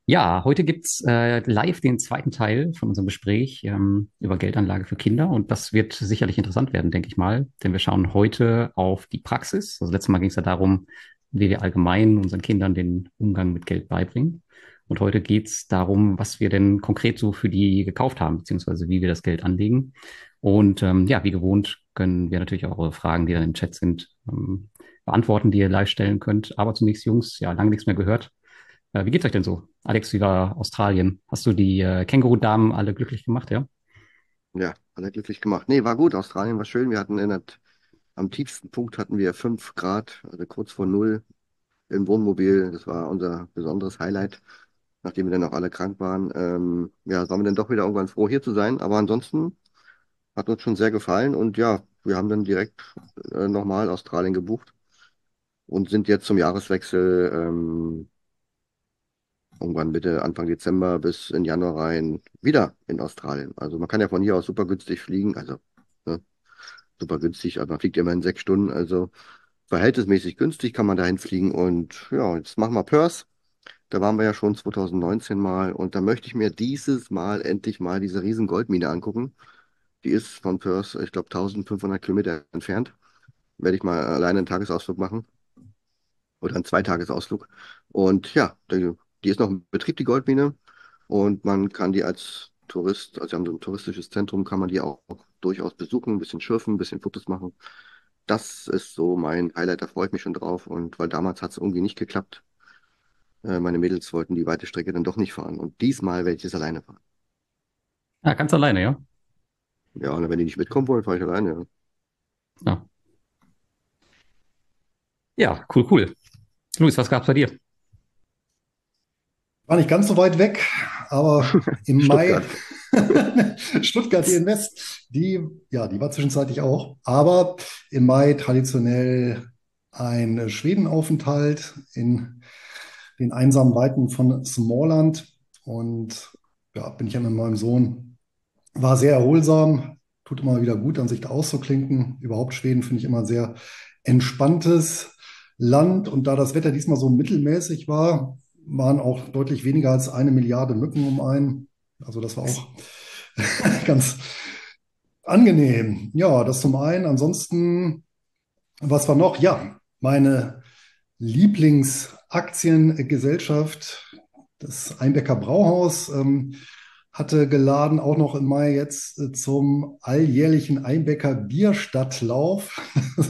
Ja, heute gibt's live den zweiten Teil von unserem Gespräch über Geldanlage für Kinder und das wird sicherlich interessant werden, denke ich mal, denn wir schauen heute auf die Praxis. Also letztes Mal ging es ja darum, wie wir allgemein unseren Kindern den Umgang mit Geld beibringen. Und heute geht's darum, was wir denn konkret so für die gekauft haben, beziehungsweise wie wir das Geld anlegen. Und ja, wie gewohnt können wir natürlich auch eure Fragen, die dann im Chat sind, beantworten, die ihr live stellen könnt. Aber zunächst, Jungs, ja, lange nichts mehr gehört. Wie geht's euch denn so? Alex, wie war Australien? Hast du die Känguru-Damen alle glücklich gemacht, ja? Ja, hat er glücklich gemacht. Nee, war gut. Australien war schön. Wir hatten am tiefsten Punkt hatten wir 5 Grad, also kurz vor Null im Wohnmobil. Das war unser besonderes Highlight, nachdem wir dann auch alle krank waren. Ja, waren wir dann doch wieder irgendwann froh, hier zu sein. Aber ansonsten hat uns schon sehr gefallen. Und ja, wir haben dann direkt nochmal Australien gebucht und sind jetzt zum Jahreswechsel irgendwann Mitte, Anfang Dezember bis in Januar rein wieder in Australien. Also man kann ja von hier aus super günstig fliegen. Also, ne? Super günstig, aber man fliegt immer in 6 Stunden, also verhältnismäßig günstig kann man dahin fliegen. Und ja, jetzt machen wir Perth. Da waren wir ja schon 2019 mal und da möchte ich mir dieses Mal endlich mal diese riesen Goldmine angucken. Die ist von Perth, ich glaube, 1500 Kilometer entfernt. Werde ich mal alleine einen Tagesausflug machen oder einen Zweitagesausflug. Und ja, die ist noch in Betrieb, die Goldmine. Und man kann die als Tourist, also wir haben so ein touristisches Zentrum, kann man die auch durchaus besuchen, ein bisschen schürfen, ein bisschen Fotos machen. Das ist so mein Highlight, da freue ich mich schon drauf. Und weil damals hat es irgendwie nicht geklappt. Meine Mädels wollten die weite Strecke dann doch nicht fahren. Und diesmal werde ich es alleine fahren. Ja, ganz alleine, ja? Ja, und wenn die nicht mitkommen wollen, fahre ich alleine. Ja. Ja, ja, cool, cool. Luis, was gab's bei dir? War nicht ganz so weit weg, aber im Mai Stuttgart. Stuttgart hier in West, die war zwischenzeitlich auch, aber im Mai traditionell ein Schwedenaufenthalt in den einsamen Weiten von Småland und ja, bin ich ja mit meinem Sohn, war sehr erholsam, tut immer wieder gut, an sich da auszuklinken. Überhaupt Schweden finde ich immer ein sehr entspanntes Land und da das Wetter diesmal so mittelmäßig war, waren auch deutlich weniger als 1 Milliarde Mücken um einen. Also das war auch ganz angenehm. Ja, das zum einen. Ansonsten, was war noch? Ja, meine Lieblingsaktiengesellschaft, das Einbecker Brauhaus, hatte geladen, auch noch im Mai jetzt zum alljährlichen Einbecker Bierstadtlauf.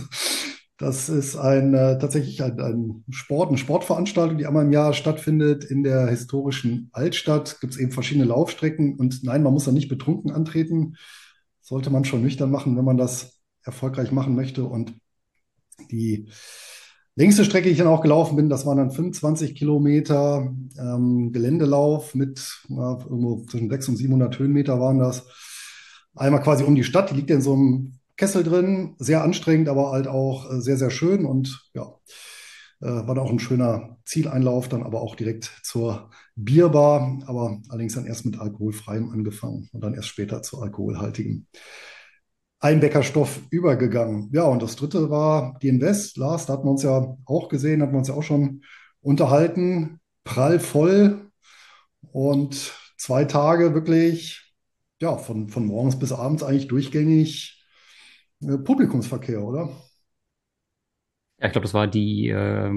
Das ist tatsächlich eine Sportveranstaltung, die einmal im Jahr stattfindet in der historischen Altstadt. Gibt es eben verschiedene Laufstrecken und nein, man muss da nicht betrunken antreten. Sollte man schon nüchtern machen, wenn man das erfolgreich machen möchte. Und die längste Strecke, die ich dann auch gelaufen bin, das waren dann 25 Kilometer Geländelauf mit irgendwo zwischen 600 und 700 Höhenmeter waren das. Einmal quasi um die Stadt, die liegt in so einem Kessel drin, sehr anstrengend, aber halt auch sehr, sehr schön und ja, war da auch ein schöner Zieleinlauf, dann aber auch direkt zur Bierbar, aber allerdings dann erst mit alkoholfreiem angefangen und dann erst später zu alkoholhaltigem. Einbäckerstoff übergegangen. Ja, und das dritte war die Invest. Lars, da hatten wir uns ja auch gesehen, hatten wir uns ja auch schon unterhalten. Prallvoll und 2 Tage wirklich, ja, von morgens bis abends eigentlich durchgängig Publikumsverkehr, oder? Ja, ich glaube, das war die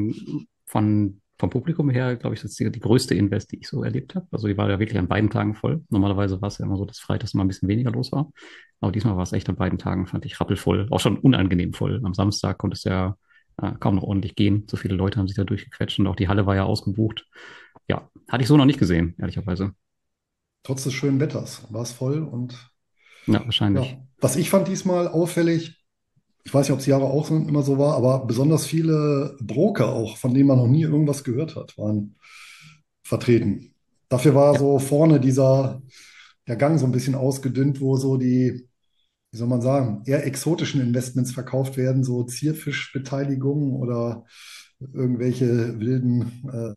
vom Publikum her, glaube ich, das ist die größte Invest, die ich so erlebt habe. Also die war ja wirklich an beiden Tagen voll. Normalerweise war es ja immer so, dass freitags immer ein bisschen weniger los war. Aber diesmal war es echt an beiden Tagen, fand ich rappelvoll. Auch schon unangenehm voll. Am Samstag konnte es ja kaum noch ordentlich gehen. So viele Leute haben sich da durchgequetscht und auch die Halle war ja ausgebucht. Ja, hatte ich so noch nicht gesehen, ehrlicherweise. Trotz des schönen Wetters war es voll und Ja, wahrscheinlich. ja, was ich fand diesmal auffällig, ich weiß nicht, ob es Jahre auch so, immer so war, aber besonders viele Broker auch, von denen man noch nie irgendwas gehört hat, waren vertreten. Dafür war Ja. so vorne der Gang so ein bisschen ausgedünnt, wo so die, wie soll man sagen, eher exotischen Investments verkauft werden, so Zierfischbeteiligungen oder irgendwelche wilden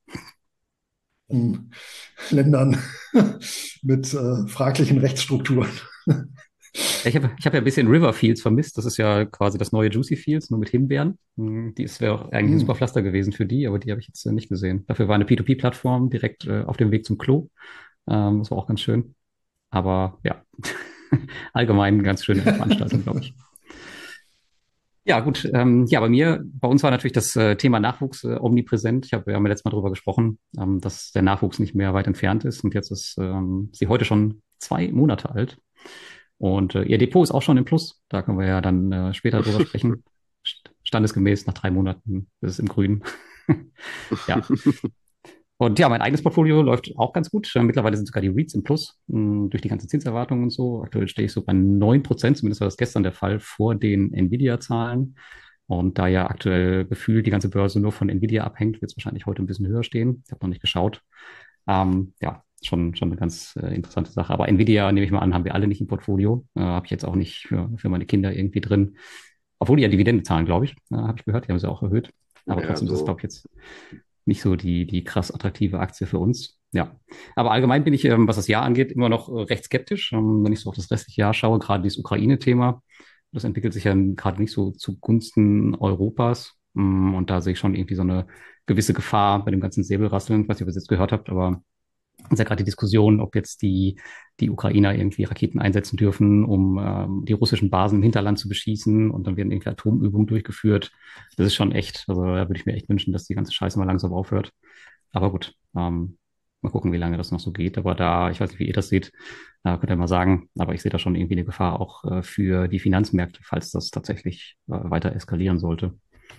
Ländern mit fraglichen Rechtsstrukturen. Ja, ich hab ja ein bisschen River Fields vermisst. Das ist ja quasi das neue Juicy Fields, nur mit Himbeeren. Wäre auch eigentlich ein super Hm. Pflaster gewesen für die, aber die habe ich jetzt nicht gesehen. Dafür war eine P2P-Plattform direkt auf dem Weg zum Klo. Das war auch ganz schön. Aber ja, allgemein eine ganz schöne Veranstaltung, glaube ich. Ja, gut. Ja, bei uns war natürlich das Thema Nachwuchs omnipräsent. Wir haben ja letztes Mal darüber gesprochen, dass der Nachwuchs nicht mehr weit entfernt ist. Und jetzt ist sie heute schon 2 Monate alt. Und ihr Depot ist auch schon im Plus. Da können wir ja dann später drüber sprechen. Standesgemäß nach 3 Monaten ist es im Grün. Ja. Und ja, mein eigenes Portfolio läuft auch ganz gut. Mittlerweile sind sogar die REITs im Plus, durch die ganzen Zinserwartungen und so. Aktuell stehe ich so bei 9%, zumindest war das gestern der Fall, vor den Nvidia-Zahlen. Und da ja aktuell gefühlt die ganze Börse nur von Nvidia abhängt, wird es wahrscheinlich heute ein bisschen höher stehen. Ich habe noch nicht geschaut. Ja, schon eine ganz interessante Sache. Aber Nvidia, nehme ich mal an, haben wir alle nicht im Portfolio. Habe ich jetzt auch nicht für meine Kinder irgendwie drin. Obwohl die ja Dividende zahlen, glaube ich. Habe ich gehört, die haben sie auch erhöht. Aber Ja, trotzdem ist es, so. glaube ich, jetzt nicht so die krass attraktive Aktie für uns. Ja. Aber allgemein bin ich, was das Jahr angeht, immer noch recht skeptisch. Wenn ich so auf das restliche Jahr schaue, gerade dieses Ukraine-Thema, das entwickelt sich ja gerade nicht so zugunsten Europas. Und da sehe ich schon irgendwie so eine gewisse Gefahr bei dem ganzen Säbelrasseln. Ich weiß nicht, ob ihr es jetzt gehört habt, aber es ist ja gerade die Diskussion, ob jetzt die Ukrainer irgendwie Raketen einsetzen dürfen, um die russischen Basen im Hinterland zu beschießen und dann werden irgendwie Atomübungen durchgeführt. Das ist schon echt, also da würde ich mir echt wünschen, dass die ganze Scheiße mal langsam aufhört. Aber gut, mal gucken, wie lange das noch so geht. Aber da, ich weiß nicht, wie ihr das seht, könnt ihr mal sagen. Aber ich sehe da schon irgendwie eine Gefahr auch für die Finanzmärkte, falls das tatsächlich weiter eskalieren sollte.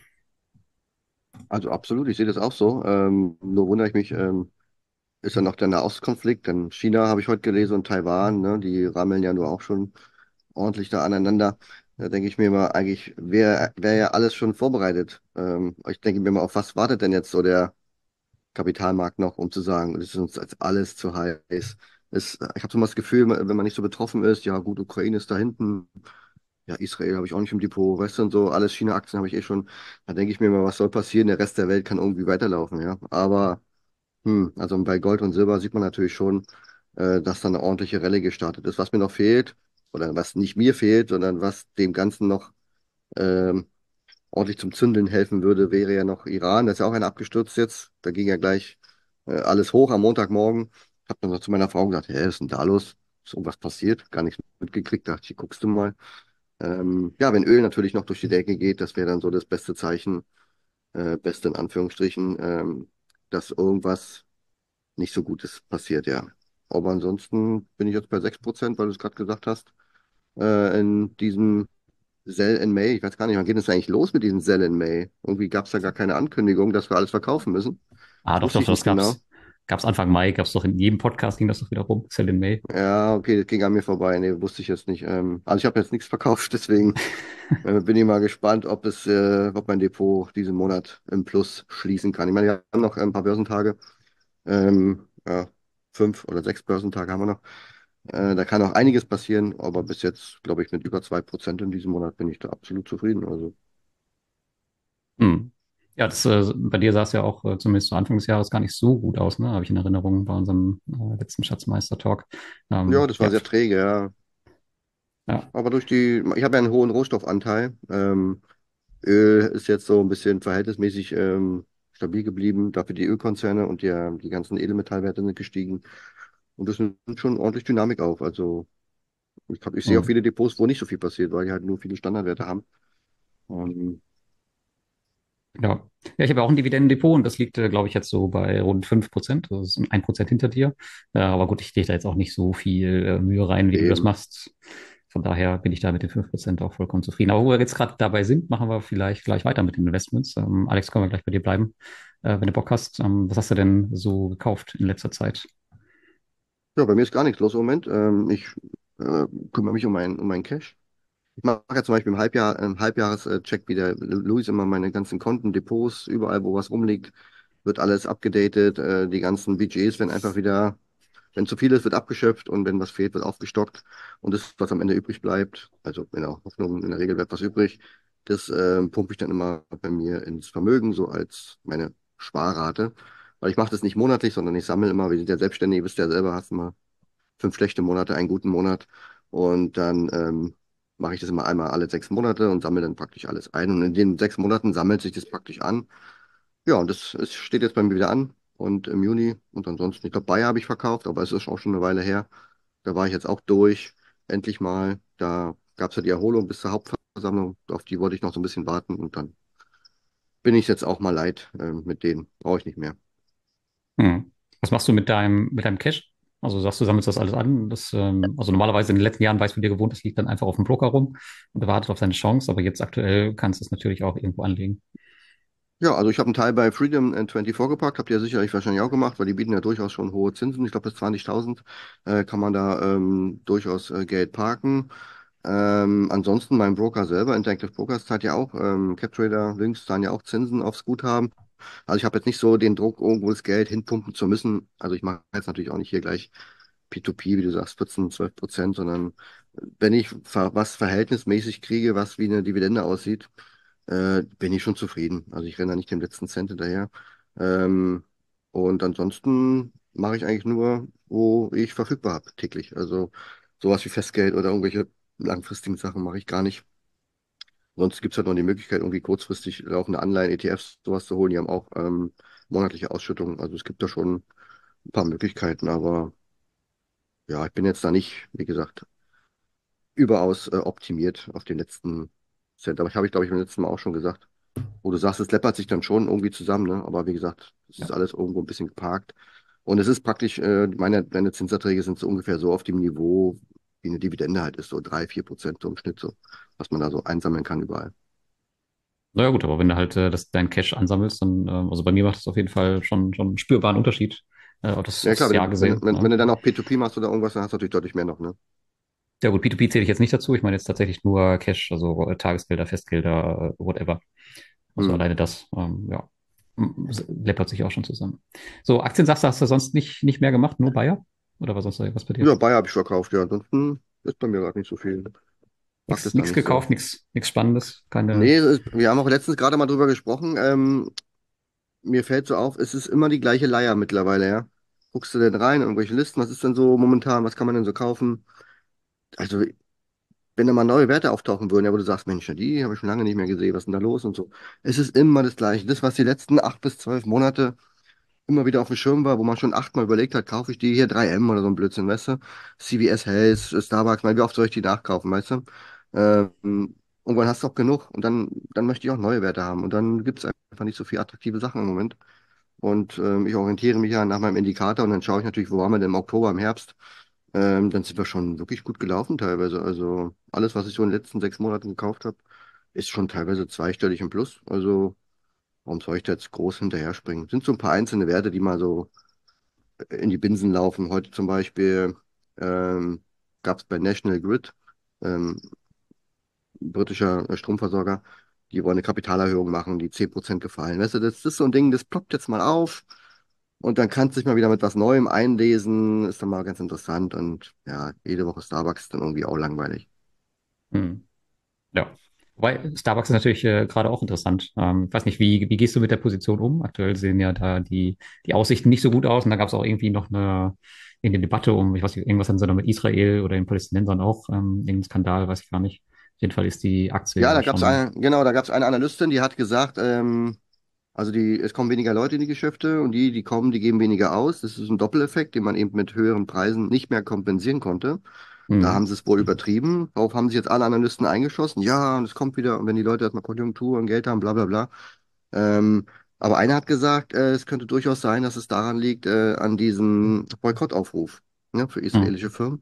Also absolut, ich sehe das auch so. Nur wundere ich mich, ist ja noch der Nahostkonflikt, denn China habe ich heute gelesen und Taiwan, ne, die rammeln ja nur auch schon ordentlich da aneinander. Da denke ich mir mal, eigentlich wäre ja alles schon vorbereitet. Ich denke mir mal, auf was wartet denn jetzt so der Kapitalmarkt noch, um zu sagen, das ist uns als alles zu heiß. Ich habe so mal das Gefühl, wenn man nicht so betroffen ist, ja gut, Ukraine ist da hinten, ja, Israel habe ich auch nicht im Depot, weißt du, und so, alles China-Aktien habe ich eh schon. Da denke ich mir mal, was soll passieren? Der Rest der Welt kann irgendwie weiterlaufen, ja. Aber also bei Gold und Silber sieht man natürlich schon, dass da eine ordentliche Rallye gestartet ist. Was mir noch fehlt, oder was nicht mir fehlt, sondern was dem Ganzen noch ähm, ordentlich zum Zündeln helfen würde, wäre ja noch Iran. Da ist ja auch einer abgestürzt jetzt. Da ging ja gleich alles hoch am Montagmorgen. Hab dann noch zu meiner Frau gesagt, hä, was ist denn da los? Ist irgendwas passiert? Gar nichts mitgekriegt. Dachte ich, guckst du mal. Ja, wenn Öl natürlich noch durch die Decke geht, das wäre dann so das beste Zeichen, beste in Anführungsstrichen, dass irgendwas nicht so Gutes passiert, ja. Aber ansonsten bin ich jetzt bei 6%, weil du es gerade gesagt hast, in diesem Sell in May. Ich weiß gar nicht, wann geht es eigentlich los mit diesem Sell in May? Irgendwie gab es da gar keine Ankündigung, dass wir alles verkaufen müssen. Ah, Das doch, wusste doch, ich nicht das genau. gab's Anfang Mai, gab's doch in jedem Podcast, ging das doch wieder rum, Sell in May. Ja, okay, das ging an mir vorbei. Nee, wusste ich jetzt nicht. Also ich habe jetzt nichts verkauft, deswegen bin ich mal gespannt, ob mein Depot diesen Monat im Plus schließen kann. Ich meine, wir haben noch ein paar Börsentage. Ja, 5 oder 6 Börsentage haben wir noch. Da kann auch einiges passieren, aber bis jetzt, glaube ich, mit über 2% in diesem Monat bin ich da absolut zufrieden. Also, Hm. Ja, bei dir sah es ja auch zumindest zu Anfang des Jahres gar nicht so gut aus, ne? Habe ich in Erinnerung bei unserem letzten Schatzmeister-Talk. ja, das war Ja, sehr träge, ja. ja, Aber ich habe ja einen hohen Rohstoffanteil. Öl ist jetzt so ein bisschen verhältnismäßig stabil geblieben. Dafür die Ölkonzerne und die ganzen Edelmetallwerte sind gestiegen. Und das nimmt schon ordentlich Dynamik auf. Also, ich sehe auch hm. viele Depots, wo nicht so viel passiert, weil die halt nur viele Standardwerte haben. Ähm, Ja. Ja, ich habe ja auch ein Dividendendepot und das liegt, glaube ich, jetzt so bei rund 5%. Das ist 1% hinter dir. Aber gut, ich lege da jetzt auch nicht so viel Mühe rein, wie du das eben. machst. Von daher bin ich da mit den 5% auch vollkommen zufrieden. Aber wo wir jetzt gerade dabei sind, machen wir vielleicht gleich weiter mit den Investments. Alex, können wir gleich bei dir bleiben, wenn du Bock hast. Was hast du denn so gekauft in letzter Zeit? Ja, bei mir ist gar nichts los im Moment. Ich kümmere mich um meinen Cash. Ich mache ja zum Beispiel im Halbjahrescheck wieder Luis immer meine ganzen Konten, Depots, überall, wo was rumliegt, wird alles abgedatet. Die ganzen Budgets werden einfach wieder, wenn zu viel ist, wird abgeschöpft und wenn was fehlt, wird aufgestockt. Und das, was am Ende übrig bleibt, also in der Hoffnung, in der Regel bleibt was übrig, das pumpe ich dann immer bei mir ins Vermögen, so als meine Sparrate. Weil ich mache das nicht monatlich, sondern ich sammle immer, wir sind ja selbstständig, ihr wisst ja selber, hast immer 5 schlechte Monate, einen guten Monat. Und dann mache ich das immer einmal alle 6 Monate und sammle dann praktisch alles ein. Und in den 6 Monaten sammelt sich das praktisch an. Ja, und es steht jetzt bei mir wieder an. Und im Juni und ansonsten, ich glaube, Bayer habe ich verkauft, aber es ist auch schon eine Weile her. Da war ich jetzt auch durch, endlich mal. Da gab es ja die Erholung bis zur Hauptversammlung. Auf die wollte ich noch so ein bisschen warten und dann bin ich jetzt auch mal leid mit denen. Brauche ich nicht mehr. Hm. Was machst du mit deinem Cash? Also sagst du, sammelst das alles an. Also normalerweise in den letzten Jahren, weißt du, wie dir gewohnt, das liegt dann einfach auf dem Broker rum und du wartest auf seine Chance, aber jetzt aktuell kannst du es natürlich auch irgendwo anlegen. Ja, also ich habe einen Teil bei Freedom 24 gepackt, habt ihr sicherlich wahrscheinlich auch gemacht, weil die bieten ja durchaus schon hohe Zinsen. Ich glaube, bis 20.000 kann man da durchaus Geld parken. Ansonsten mein Broker selber, Interactive Brokers, zahlt ja auch, CapTrader, Lynx zahlen ja auch Zinsen aufs Guthaben. Also ich habe jetzt nicht so den Druck, irgendwo das Geld hinpumpen zu müssen. Also ich mache jetzt natürlich auch nicht hier gleich P2P, wie du sagst, 14, 12%, sondern wenn ich was verhältnismäßig kriege, was wie eine Dividende aussieht, bin ich schon zufrieden. Also ich renne da nicht dem letzten Cent hinterher. Ähm, und ansonsten mache ich eigentlich nur, wo ich verfügbar habe, täglich. Also sowas wie Festgeld oder irgendwelche langfristigen Sachen mache ich gar nicht. Sonst gibt es halt noch die Möglichkeit, irgendwie kurzfristig laufende Anleihen, ETFs, sowas zu holen. Die haben auch monatliche Ausschüttungen. Also es gibt da schon ein paar Möglichkeiten, aber ja, ich bin jetzt da nicht, wie gesagt, überaus optimiert auf den letzten Cent. Aber habe ich, glaube ich, beim letzten Mal auch schon gesagt. Wo du sagst, es läppert sich dann schon irgendwie zusammen, ne? Aber wie gesagt, es Ja. ist alles irgendwo ein bisschen geparkt. Und es ist praktisch, meine Zinserträge sind so ungefähr so auf dem Niveau, wie eine Dividende halt ist, so 3, 4% so im Schnitt, so, was man da so einsammeln kann überall. Naja gut, aber wenn du halt dein Cash ansammelst, dann, also bei mir macht das auf jeden Fall schon einen spürbaren Unterschied, Ja klar, aufs Jahr gesehen. wenn Ne? du dann auch P2P machst oder irgendwas, dann hast du natürlich deutlich mehr noch, ne? Ja gut, P2P zähle ich jetzt nicht dazu. Ich meine jetzt tatsächlich nur Cash, also Tagesgelder, Festgelder, whatever. Also Hm. alleine das, ja, läppert sich auch schon zusammen. So, Aktien sagst du, hast du sonst nicht mehr gemacht, nur Bayer? Oder war sonst noch was bei dir? Ja, Bayer habe ich verkauft, ja. Ansonsten ist bei mir gerade nicht so viel. Mag das da Nix nicht so. gekauft, nix Spannendes, keine. Nee, wir haben auch letztens gerade mal drüber gesprochen. Mir fällt so auf, es ist immer die gleiche Leier mittlerweile, ja. Guckst du denn rein, irgendwelche Listen, was ist denn so momentan, was kann man denn so kaufen? Also, wenn da mal neue Werte auftauchen würden, ja, wo du sagst, Mensch, ja, die habe ich schon lange nicht mehr gesehen, was ist denn da los und so. Es ist immer das Gleiche. Das, was die letzten 8 bis 12 Monate immer wieder auf dem Schirm war, wo man schon 8-mal überlegt hat, kaufe ich die hier 3M oder so ein Blödsinn, weißt du? CVS Health, Starbucks, mein, wie oft soll ich die nachkaufen, weißt du? Irgendwann hast du auch genug und dann möchte ich auch neue Werte haben. Und dann gibt es einfach nicht so viele attraktive Sachen im Moment. Und ich orientiere mich ja nach meinem Indikator und dann schaue ich natürlich, wo waren wir denn im Oktober, im Herbst. Dann sind wir schon wirklich gut gelaufen teilweise. Also alles, was ich so in den letzten 6 Monaten gekauft habe, ist schon teilweise zweistellig im Plus. Also warum soll ich da jetzt groß hinterher springen? Sind so ein paar einzelne Werte, die mal so in die Binsen laufen. Heute zum Beispiel ähm, gab es bei National Grid, ähm, britischer Stromversorger, die wollen eine Kapitalerhöhung machen, die 10% gefallen. Weißt du, das ist so ein Ding, das ploppt jetzt mal auf. Und dann kannst du dich mal wieder mit was Neuem einlesen. Ist dann mal ganz interessant. Und ja, jede Woche Starbucks ist dann irgendwie auch langweilig. Hm. Ja. Wobei, Starbucks ist natürlich gerade auch interessant. Ich weiß nicht, wie gehst du mit der Position um? Aktuell sehen ja da die Aussichten nicht so gut aus und da gab es auch irgendwie noch eine Debatte um, ich weiß nicht, irgendwas haben sie da mit Israel oder den Palästinensern auch, irgendein Skandal, weiß ich gar nicht. Auf jeden Fall ist die Aktie Ja, ja da gab es schon. eine, genau, da gab es eine Analystin, die hat gesagt, also es kommen weniger Leute in die Geschäfte und die kommen, die geben weniger aus. Das ist ein Doppeleffekt, den man eben mit höheren Preisen nicht mehr kompensieren konnte. Da Hm, haben sie es wohl übertrieben. Darauf haben sich jetzt alle Analysten eingeschossen. Ja, und es kommt wieder, und wenn die Leute erstmal Konjunktur und Geld haben, bla bla bla. Ähm, aber einer hat gesagt, es könnte durchaus sein, dass es daran liegt, an diesem Boykottaufruf, ne, für hm, israelische Firmen.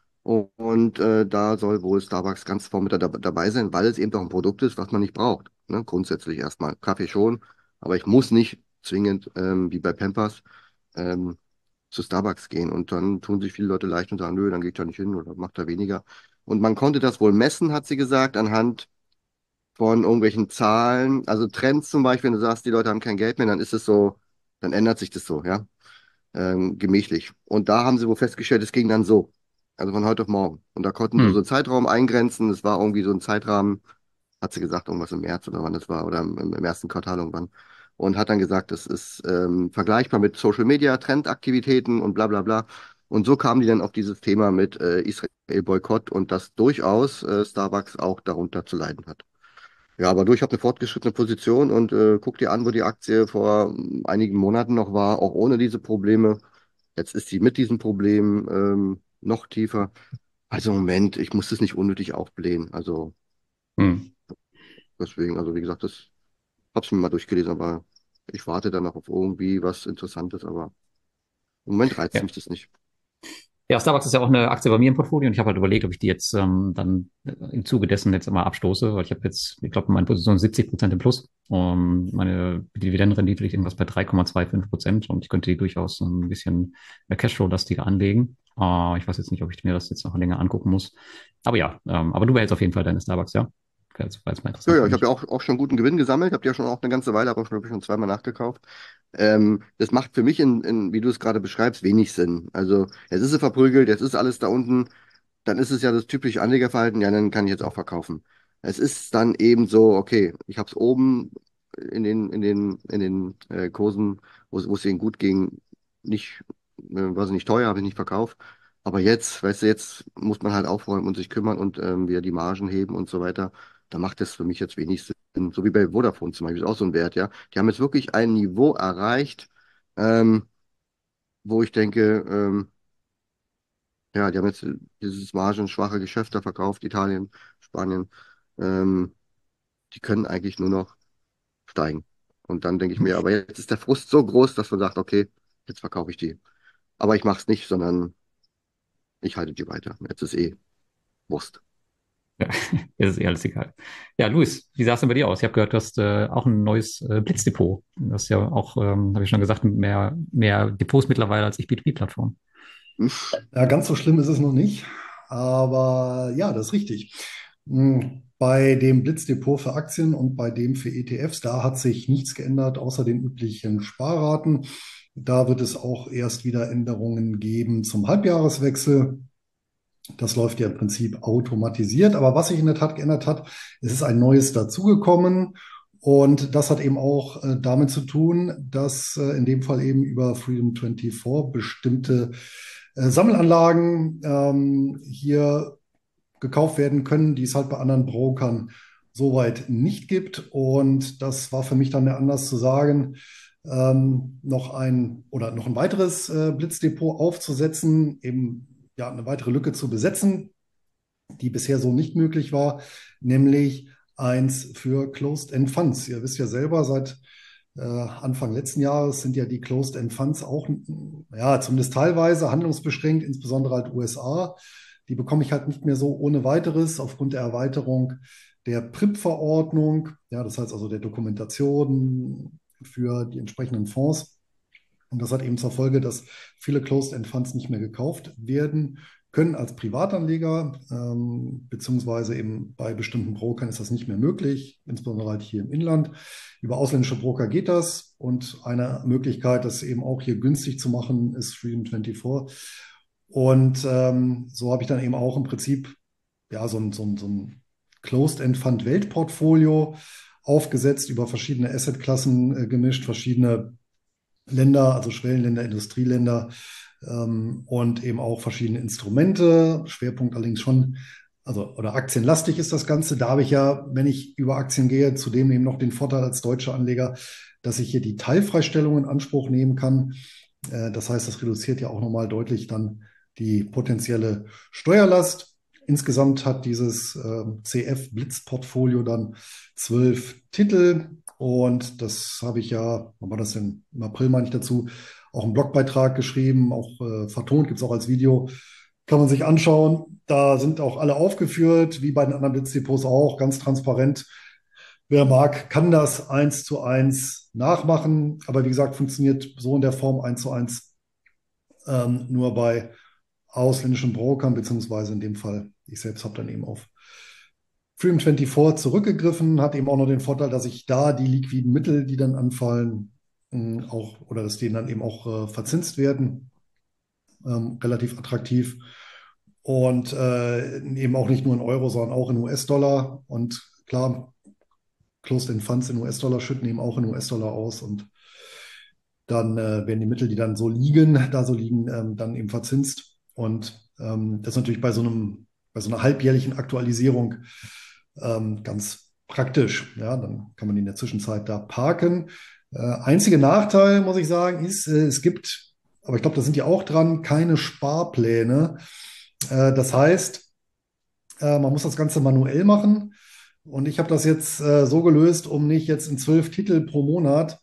Und da soll wohl Starbucks ganz vorne mit dabei sein, weil es eben doch ein Produkt ist, was man nicht braucht. Ne? Grundsätzlich erstmal. Kaffee schon, aber ich muss nicht zwingend, wie bei Pampers, ähm, zu Starbucks gehen. Und dann tun sich viele Leute leicht und sagen, nö, dann gehe ich da nicht hin oder mach da weniger. Und man konnte das wohl messen, hat sie gesagt, anhand von irgendwelchen Zahlen. Also Trends zum Beispiel, wenn du sagst, die Leute haben kein Geld mehr, dann ist es so, dann ändert sich das so, ja, gemächlich. Und da haben sie wohl festgestellt, es ging dann so. Also von heute auf morgen. Und da konnten sie so hm, einen Zeitraum eingrenzen. Es war irgendwie so ein Zeitrahmen, hat sie gesagt, irgendwas im März oder wann das war, oder im ersten Quartal irgendwann. Und hat dann gesagt, das ist vergleichbar mit Social Media, Trendaktivitäten und bla bla bla. Und so kamen die dann auf dieses Thema mit Israel-Boykott und dass durchaus Starbucks auch darunter zu leiden hat. Ja, aber du, ich habe eine fortgeschrittene Position und guck dir an, wo die Aktie vor einigen Monaten noch war, auch ohne diese Probleme. Jetzt ist sie mit diesen Problemen noch tiefer. Also im Moment, ich muss das nicht unnötig aufblähen. Also Hm. deswegen, also wie gesagt, das hab's mir mal durchgelesen, aber ich warte dann noch auf irgendwie was Interessantes, aber im Moment reizt Ja. mich das nicht. Ja, Starbucks ist ja auch eine Aktie bei mir im Portfolio und ich habe halt überlegt, ob ich die jetzt dann im Zuge dessen jetzt immer abstoße, weil ich habe jetzt, ich glaube, meine Position ist 70% im Plus. Meine Dividendenrendite liegt irgendwas bei 3,25% und ich könnte die durchaus ein bisschen Cashflow-lastiger anlegen. Ich weiß jetzt nicht, ob ich mir das jetzt noch länger angucken muss. Aber ja, aber du behältst auf jeden Fall deine Starbucks, ja? War jetzt mal Ja, interessant ja, für ich habe mich. ja auch schon guten Gewinn gesammelt, habe die ja schon auch eine ganze Weile, aber schon zweimal nachgekauft. Das macht für mich, wie du es gerade beschreibst, wenig Sinn. Also jetzt ist sie verprügelt, jetzt ist alles da unten, dann ist es ja das typische Anlegerverhalten, ja, dann kann ich jetzt auch verkaufen. Es ist dann eben so, okay, ich habe es oben in den Kursen, wo es ihnen gut ging, nicht, war sie nicht teuer, habe ich nicht verkauft. Aber jetzt, weißt du, jetzt muss man halt aufräumen und sich kümmern und wieder die Margen heben und so weiter. Da macht es für mich jetzt wenig Sinn. So wie bei Vodafone zum Beispiel, ist auch so ein Wert, ja. Die haben jetzt wirklich ein Niveau erreicht, ähm, wo ich denke, ja, die haben jetzt dieses margenschwache Geschäft da verkauft, Italien, Spanien. Ähm, Die können eigentlich nur noch steigen. Und dann denke ich mir, aber jetzt ist der Frust so groß, dass man sagt, okay, jetzt verkaufe ich die. Aber ich mache es nicht, sondern ich halte die weiter. Jetzt ist eh Wurst. Ja, ist es eh alles egal. Ja, Luis, wie sah es denn bei dir aus? Ich habe gehört, du hast auch ein neues Blitzdepot. Das ist ja auch, habe ich schon gesagt, mehr Depots mittlerweile als ich B2B-Plattform. Hm? Ja, ganz so schlimm ist es noch nicht, aber ja, das ist richtig. Bei dem Blitzdepot für Aktien und bei dem für ETFs, da hat sich nichts geändert, außer den üblichen Sparraten. Da wird es auch erst wieder Änderungen geben zum Halbjahreswechsel. Das läuft ja im Prinzip automatisiert. Aber was sich in der Tat geändert hat, es ist ein neues dazugekommen. Und das hat eben auch damit zu tun, dass in dem Fall eben über Freedom 24 bestimmte Sammelanlagen hier gekauft werden können, die es halt bei anderen Brokern soweit nicht gibt. Und das war für mich dann der Anlass zu sagen, noch ein weiteres Blitzdepot aufzusetzen, eben ja eine weitere Lücke zu besetzen, die bisher so nicht möglich war, nämlich eins für Closed-End Funds. Ihr wisst ja selber, seit Anfang letzten Jahres sind ja die Closed-End Funds auch, ja, zumindest teilweise handlungsbeschränkt, insbesondere halt USA. Die bekomme ich halt nicht mehr so ohne weiteres aufgrund der Erweiterung der PRIP-Verordnung, ja, das heißt also der Dokumentation für die entsprechenden Fonds. Und das hat eben zur Folge, dass viele Closed-End Funds nicht mehr gekauft werden können als Privatanleger, beziehungsweise eben bei bestimmten Brokern ist das nicht mehr möglich, insbesondere halt hier im Inland. Über ausländische Broker geht das und eine Möglichkeit, das eben auch hier günstig zu machen, ist Freedom 24. Und so habe ich dann eben auch im Prinzip ja, so ein Closed-End-Fund-Weltportfolio aufgesetzt, über verschiedene Assetklassen gemischt, verschiedene Länder, also Schwellenländer, Industrieländer und eben auch verschiedene Instrumente. Schwerpunkt allerdings schon, also oder aktienlastig ist das Ganze. Da habe ich ja, wenn ich über Aktien gehe, zudem eben noch den Vorteil als deutscher Anleger, dass ich hier die Teilfreistellung in Anspruch nehmen kann. Das heißt, das reduziert ja auch nochmal deutlich dann die potenzielle Steuerlast. Insgesamt hat dieses CF-Blitz-Portfolio dann 12 Titel und das habe ich ja, wann war das denn? Im April meine ich dazu, auch einen Blogbeitrag geschrieben, auch vertont, gibt es auch als Video, kann man sich anschauen. Da sind auch alle aufgeführt, wie bei den anderen Blitzdepots auch, ganz transparent. Wer mag, kann das eins zu eins nachmachen, aber wie gesagt, funktioniert so in der Form eins zu eins nur bei ausländischen Brokern, beziehungsweise in dem Fall, ich selbst habe dann eben auf Freedom 24 zurückgegriffen, hat eben auch noch den Vorteil, dass ich da die liquiden Mittel, die dann anfallen, auch oder dass die dann eben auch verzinst werden, relativ attraktiv. Und eben auch nicht nur in Euro, sondern auch in US-Dollar. Und klar, Closed-End Funds in US-Dollar schütten eben auch in US-Dollar aus. Und dann werden die Mittel, die dann so liegen, dann eben verzinst. Und das ist natürlich bei so einer halbjährlichen Aktualisierung ganz praktisch. Ja, dann kann man in der Zwischenzeit da parken. Einziger Nachteil, muss ich sagen, ist, es gibt, aber ich glaube, da sind die auch dran, keine Sparpläne. Das heißt, man muss das Ganze manuell machen. Und ich habe das jetzt so gelöst, um nicht jetzt in 12 Titel pro Monat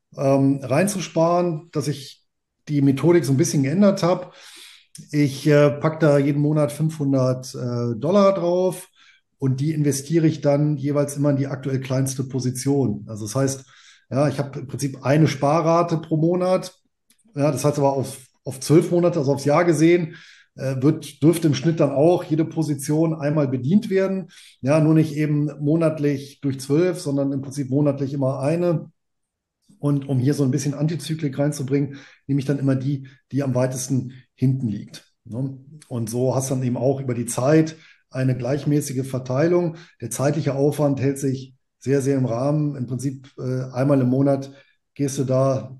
reinzusparen, dass ich die Methodik so ein bisschen geändert habe. Ich packe da jeden Monat 500 Dollar drauf und die investiere ich dann jeweils immer in die aktuell kleinste Position. Also das heißt, ja, ich habe im Prinzip eine Sparrate pro Monat. Ja, das heißt aber auf 12 Monate, also aufs Jahr gesehen, dürfte im Schnitt dann auch jede Position einmal bedient werden. Ja, nur nicht eben monatlich durch 12, sondern im Prinzip monatlich immer eine. Und um hier so ein bisschen Antizyklik reinzubringen, nehme ich dann immer die am weitesten hinten liegt. Ne? Und so hast du dann eben auch über die Zeit eine gleichmäßige Verteilung. Der zeitliche Aufwand hält sich sehr, sehr im Rahmen. Im Prinzip einmal im Monat gehst du da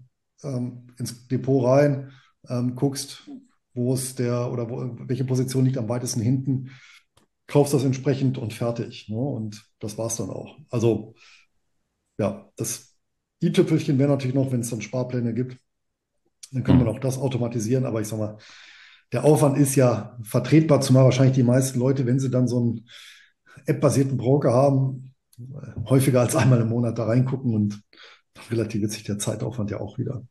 ins Depot rein, guckst, wo es welche Position liegt am weitesten hinten, kaufst das entsprechend und fertig. Ne? Und das war's dann auch. Also ja, das i-Tüpfelchen wäre natürlich noch, wenn es dann Sparpläne gibt, dann können wir Hm. noch das automatisieren. Aber ich sag mal, der Aufwand ist ja vertretbar, zumal wahrscheinlich die meisten Leute, wenn sie dann so einen App-basierten Broker haben, häufiger als einmal im Monat da reingucken und dann relativiert sich der Zeitaufwand ja auch wieder.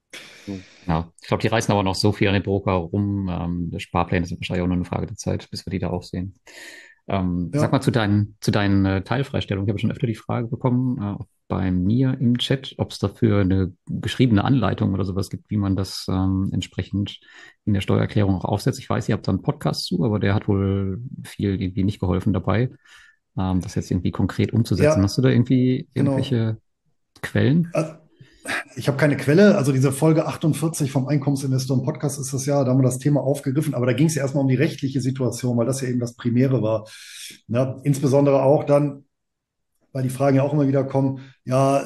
Ja, ich glaube, die reißen aber noch so viel an den Broker rum. Der Sparplan ist wahrscheinlich auch nur eine Frage der Zeit, bis wir die da auch sehen. Sag mal Ja, zu deinen Teilfreistellungen. Ich habe schon öfter die Frage bekommen, auch bei mir im Chat, ob es dafür eine geschriebene Anleitung oder sowas gibt, wie man das entsprechend in der Steuererklärung auch aufsetzt. Ich weiß, ihr habt da einen Podcast zu, aber der hat wohl viel irgendwie nicht geholfen dabei, das jetzt irgendwie konkret umzusetzen. Hast ja, du da irgendwie genau. irgendwelche Quellen? Also, ich habe keine Quelle, also diese Folge 48 vom Einkommensinvestor im Podcast ist das ja, da haben wir das Thema aufgegriffen, aber da ging es ja erstmal um die rechtliche Situation, weil das ja eben das Primäre war. Ja, insbesondere auch dann, weil die Fragen ja auch immer wieder kommen, ja,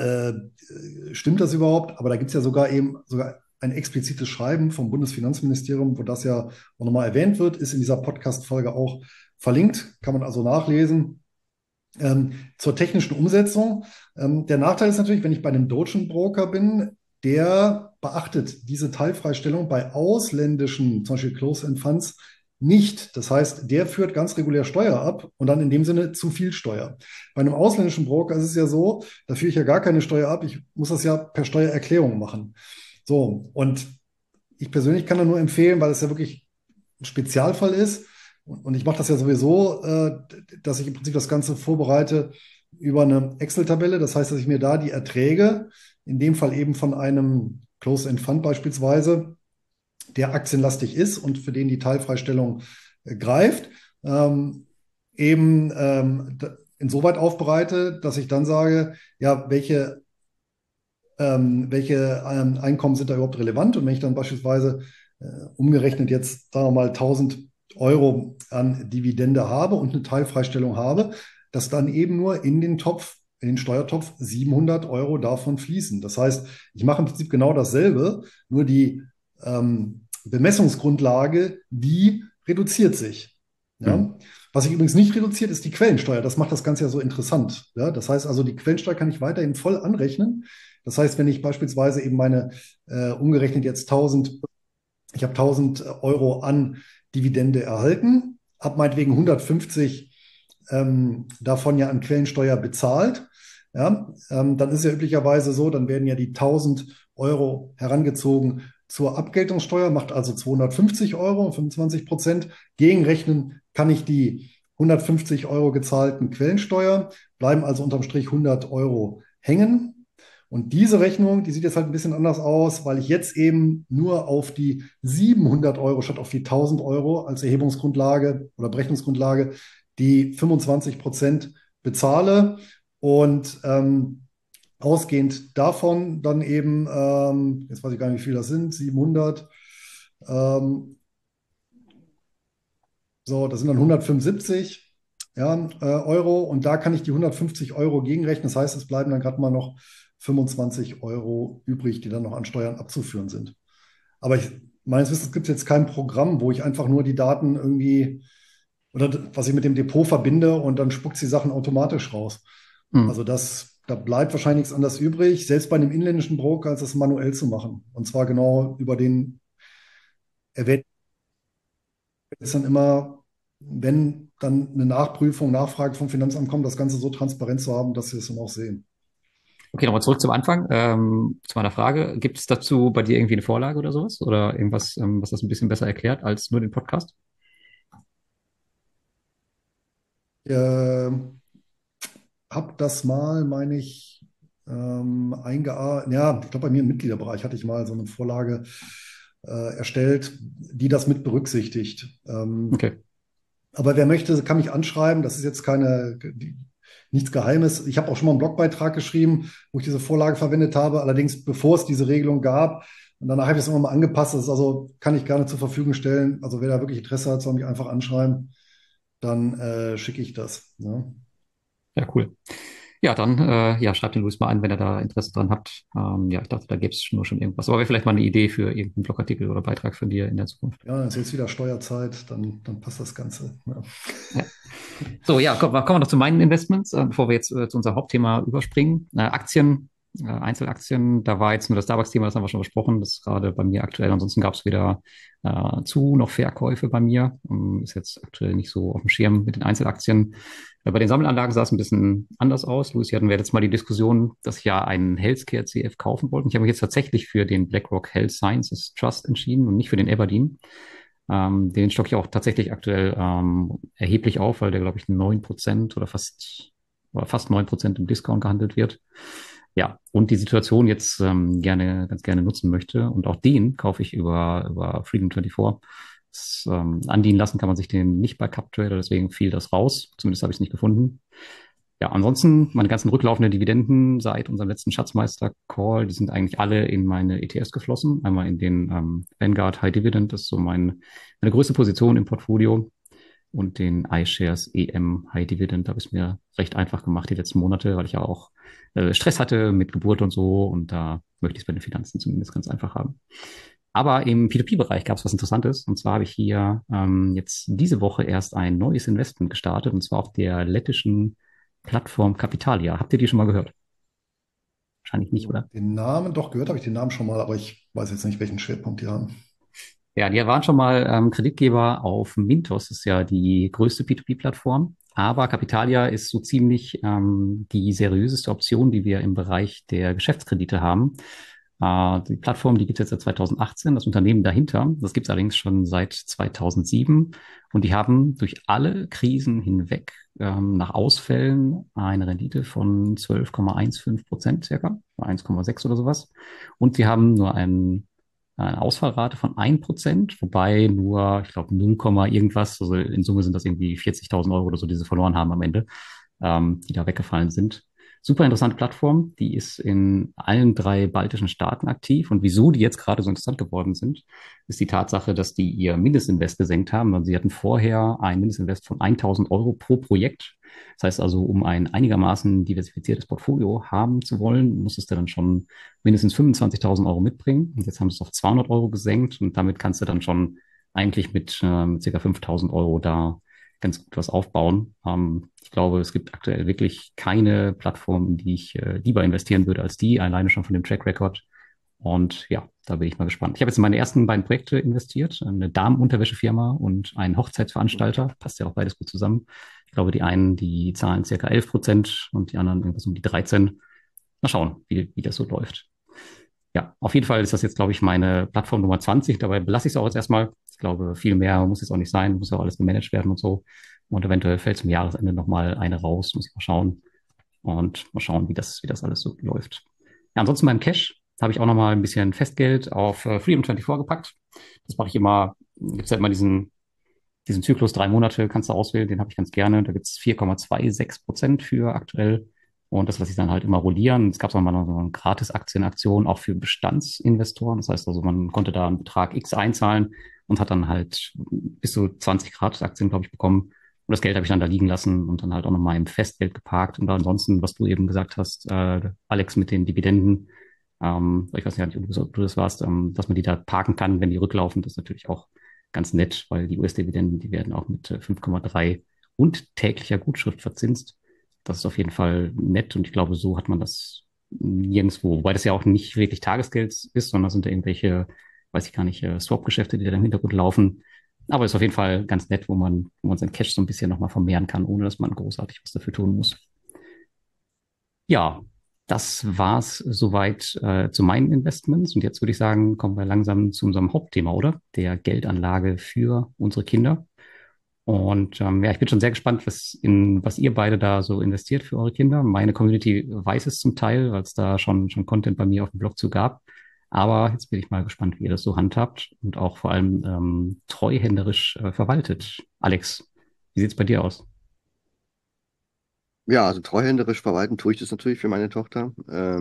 stimmt das überhaupt? Aber da gibt es ja sogar ein explizites Schreiben vom Bundesfinanzministerium, wo das ja auch nochmal erwähnt wird, ist in dieser Podcast-Folge auch verlinkt, kann man also nachlesen. Zur technischen Umsetzung. Der Nachteil ist natürlich, wenn ich bei einem deutschen Broker bin, der beachtet diese Teilfreistellung bei ausländischen, zum Beispiel Closed-End Funds, nicht. Das heißt, der führt ganz regulär Steuer ab und dann in dem Sinne zu viel Steuer. Bei einem ausländischen Broker ist es ja so, da führe ich ja gar keine Steuer ab. Ich muss das ja per Steuererklärung machen. So, und ich persönlich kann da nur empfehlen, weil es ja wirklich ein Spezialfall ist. Und ich mache das ja sowieso, dass ich im Prinzip das Ganze vorbereite über eine Excel-Tabelle. Das heißt, dass ich mir da die Erträge, in dem Fall eben von einem Closed-End Fund beispielsweise, der aktienlastig ist und für den die Teilfreistellung greift, eben insoweit aufbereite, dass ich dann sage, ja, welche Einkommen sind da überhaupt relevant? Und wenn ich dann beispielsweise umgerechnet jetzt, sagen wir mal, 1.000 € an Dividende habe und eine Teilfreistellung habe, dass dann eben nur in den Steuertopf 700 € davon fließen. Das heißt, ich mache im Prinzip genau dasselbe, nur die Bemessungsgrundlage, die reduziert sich. Hm. Ja? Was sich übrigens nicht reduziert, ist die Quellensteuer. Das macht das Ganze ja so interessant. Ja? Das heißt also, die Quellensteuer kann ich weiterhin voll anrechnen. Das heißt, wenn ich beispielsweise eben umgerechnet jetzt ich habe 1.000 € an Dividende erhalten, habe meinetwegen 150 davon ja an Quellensteuer bezahlt. Ja, dann ist ja üblicherweise so, dann werden ja die 1.000 € herangezogen zur Abgeltungssteuer, macht also 250 €, 25%. Gegenrechnen kann ich die 150 € gezahlten Quellensteuer, bleiben also unterm Strich 100 € hängen. Und diese Rechnung, die sieht jetzt halt ein bisschen anders aus, weil ich jetzt eben nur auf die 700 € statt auf die 1.000 € als Erhebungsgrundlage oder Berechnungsgrundlage die 25% bezahle und ausgehend davon dann eben, jetzt weiß ich gar nicht, wie viel das sind, 700, ähm, so, das sind dann 175, ja, Euro und da kann ich die 150 € gegenrechnen. Das heißt, es bleiben dann gerade mal noch 25 € übrig, die dann noch an Steuern abzuführen sind. Aber meines Wissens gibt es jetzt kein Programm, wo ich einfach nur die Daten irgendwie oder was ich mit dem Depot verbinde und dann spuckt sie Sachen automatisch raus. Mhm. Also da bleibt wahrscheinlich nichts anderes übrig, selbst bei einem inländischen Broker, als das manuell zu machen. Und zwar genau über den erwähnten ist dann immer, wenn dann eine Nachprüfung, Nachfrage vom Finanzamt kommt, das Ganze so transparent zu haben, dass sie es dann auch sehen. Okay, nochmal zurück zum Anfang, zu meiner Frage. Gibt es dazu bei dir irgendwie eine Vorlage oder sowas? Oder irgendwas, was das ein bisschen besser erklärt als nur den Podcast? Äh, Hab das mal, meine ich, eingearbeitet. Ja, ich glaube, bei mir im Mitgliederbereich hatte ich mal so eine Vorlage erstellt, die das mit berücksichtigt. Okay. Aber wer möchte, kann mich anschreiben. Das ist jetzt nichts Geheimes. Ich habe auch schon mal einen Blogbeitrag geschrieben, wo ich diese Vorlage verwendet habe. Allerdings, bevor es diese Regelung gab. Und danach habe ich es immer mal angepasst. Das ist also, kann ich gerne zur Verfügung stellen. Also wer da wirklich Interesse hat, soll mich einfach anschreiben. Dann schicke ich das. Ne? Ja, cool. Ja, dann ja, schreibt den Luis mal an, wenn er da Interesse dran hat. Ja, ich dachte, da gäbe es nur schon irgendwas. Aber wäre vielleicht mal eine Idee für irgendeinen Blogartikel oder Beitrag von dir in der Zukunft. Ja, dann ist jetzt wieder Steuerzeit, dann passt das Ganze. Ja. Ja. So, ja, kommen wir noch zu meinen Investments, bevor wir jetzt zu unserem Hauptthema überspringen. Aktien, Einzelaktien, da war jetzt nur das Starbucks-Thema, das haben wir schon besprochen. Das ist gerade bei mir aktuell. Ansonsten gab es weder noch Verkäufe bei mir. Ist jetzt aktuell nicht so auf dem Schirm mit den Einzelaktien. Bei den Sammelanlagen sah es ein bisschen anders aus. Luis, hier hatten wir jetzt mal die Diskussion, dass ich ja einen Healthcare CF kaufen wollte. Ich habe mich jetzt tatsächlich für den BlackRock Health Sciences Trust entschieden und nicht für den Aberdeen. Den stocke ich auch tatsächlich aktuell erheblich auf, weil der, glaube ich, 9% oder fast 9% im Discount gehandelt wird. Ja, und die Situation jetzt ganz gerne nutzen möchte. Und auch den kaufe ich über Freedom24. Andienen lassen kann man sich den nicht bei CupTrader, deswegen fiel das raus. Zumindest habe ich es nicht gefunden. Ja, ansonsten meine ganzen rücklaufenden Dividenden seit unserem letzten Schatzmeister-Call, die sind eigentlich alle in meine ETFs geflossen. Einmal in den Vanguard High Dividend, das ist so meine größte Position im Portfolio. Und den iShares EM High Dividend habe ich es mir recht einfach gemacht die letzten Monate, weil ich ja auch Stress hatte mit Geburt und so. Und da möchte ich es bei den Finanzen zumindest ganz einfach haben. Aber im P2P-Bereich gab es was Interessantes. Und zwar habe ich hier jetzt diese Woche erst ein neues Investment gestartet, und zwar auf der lettischen Plattform Capitalia. Habt ihr die schon mal gehört? Wahrscheinlich nicht, oder? Den Namen, doch gehört habe ich den Namen schon mal, aber ich weiß jetzt nicht, welchen Schwerpunkt die haben. Ja, die waren schon mal Kreditgeber auf Mintos, das ist ja die größte P2P-Plattform. Aber Capitalia ist so ziemlich die seriöseste Option, die wir im Bereich der Geschäftskredite haben. Die Plattform, die gibt es jetzt seit 2018. Das Unternehmen dahinter, das gibt es allerdings schon seit 2007. Und die haben durch alle Krisen hinweg nach Ausfällen eine Rendite von 12,15% circa, 1,6 oder sowas. Und sie haben nur eine Ausfallrate von 1%, wobei nur, ich glaube, 0, irgendwas, also in Summe sind das irgendwie 40.000 Euro oder so, die sie verloren haben am Ende, die da weggefallen sind. Super interessante Plattform, die ist in allen 3 baltischen Staaten aktiv. Und wieso die jetzt gerade so interessant geworden sind, ist die Tatsache, dass die ihr Mindestinvest gesenkt haben. Also sie hatten vorher ein Mindestinvest von 1.000 Euro pro Projekt. Das heißt also, um ein einigermaßen diversifiziertes Portfolio haben zu wollen, musstest du dann schon mindestens 25.000 Euro mitbringen. Und jetzt haben sie es auf 200 Euro gesenkt. Und damit kannst du dann schon eigentlich mit ca. 5.000 Euro da ganz gut was aufbauen. Ich glaube, es gibt aktuell wirklich keine Plattform, in die ich lieber investieren würde als die, alleine schon von dem Track Record. Und ja, da bin ich mal gespannt. Ich habe jetzt in meine ersten beiden Projekte investiert, eine Damenunterwäschefirma und einen Hochzeitsveranstalter. Passt ja auch beides gut zusammen. Ich glaube, die einen, die zahlen circa 11% und die anderen irgendwas um die 13. Mal schauen, wie das so läuft. Ja, auf jeden Fall ist das jetzt, glaube ich, meine Plattform Nummer 20. Dabei belasse ich es auch jetzt erstmal. Ich glaube, viel mehr muss es auch nicht sein, muss ja auch alles gemanagt werden und so. Und eventuell fällt zum Jahresende nochmal eine raus, muss ich mal schauen. Und mal schauen, wie das alles so läuft. Ja, ansonsten beim Cash habe ich auch nochmal ein bisschen Festgeld auf Freedom24 gepackt. Das mache ich immer, gibt es ja immer diesen Zyklus, 3 Monate kannst du auswählen, den habe ich ganz gerne. Da gibt es 4,26% für aktuell. Und das lasse ich dann halt immer rollieren. Es gab auch mal noch so eine Gratis-Aktienaktion auch für Bestandsinvestoren. Das heißt also, man konnte da einen Betrag X einzahlen und hat dann halt bis zu 20 Gratis-Aktien, glaube ich, bekommen. Und das Geld habe ich dann da liegen lassen und dann halt auch nochmal im Festgeld geparkt. Und ansonsten, was du eben gesagt hast, Alex, mit den Dividenden, ich weiß nicht, ob du das warst, dass man die da parken kann, wenn die rücklaufen, das ist natürlich auch ganz nett, weil die US-Dividenden, die werden auch mit 5,3 und täglicher Gutschrift verzinst. Das ist auf jeden Fall nett und ich glaube, so hat man das nirgendwo, wobei das ja auch nicht wirklich Tagesgeld ist, sondern das sind ja irgendwelche, weiß ich gar nicht, Swap-Geschäfte, die da im Hintergrund laufen. Aber ist auf jeden Fall ganz nett, wo man sein Cash so ein bisschen nochmal vermehren kann, ohne dass man großartig was dafür tun muss. Ja, das war's soweit zu meinen Investments. Und jetzt würde ich sagen, kommen wir langsam zu unserem Hauptthema, oder? Der Geldanlage für unsere Kinder. Und ja, ich bin schon sehr gespannt, was ihr beide da so investiert für eure Kinder. Meine Community weiß es zum Teil, weil es da schon Content bei mir auf dem Blog zu gab. Aber jetzt bin ich mal gespannt, wie ihr das so handhabt und auch vor allem treuhänderisch verwaltet. Alex, wie sieht's bei dir aus? Ja, also treuhänderisch verwalten tue ich das natürlich für meine Tochter.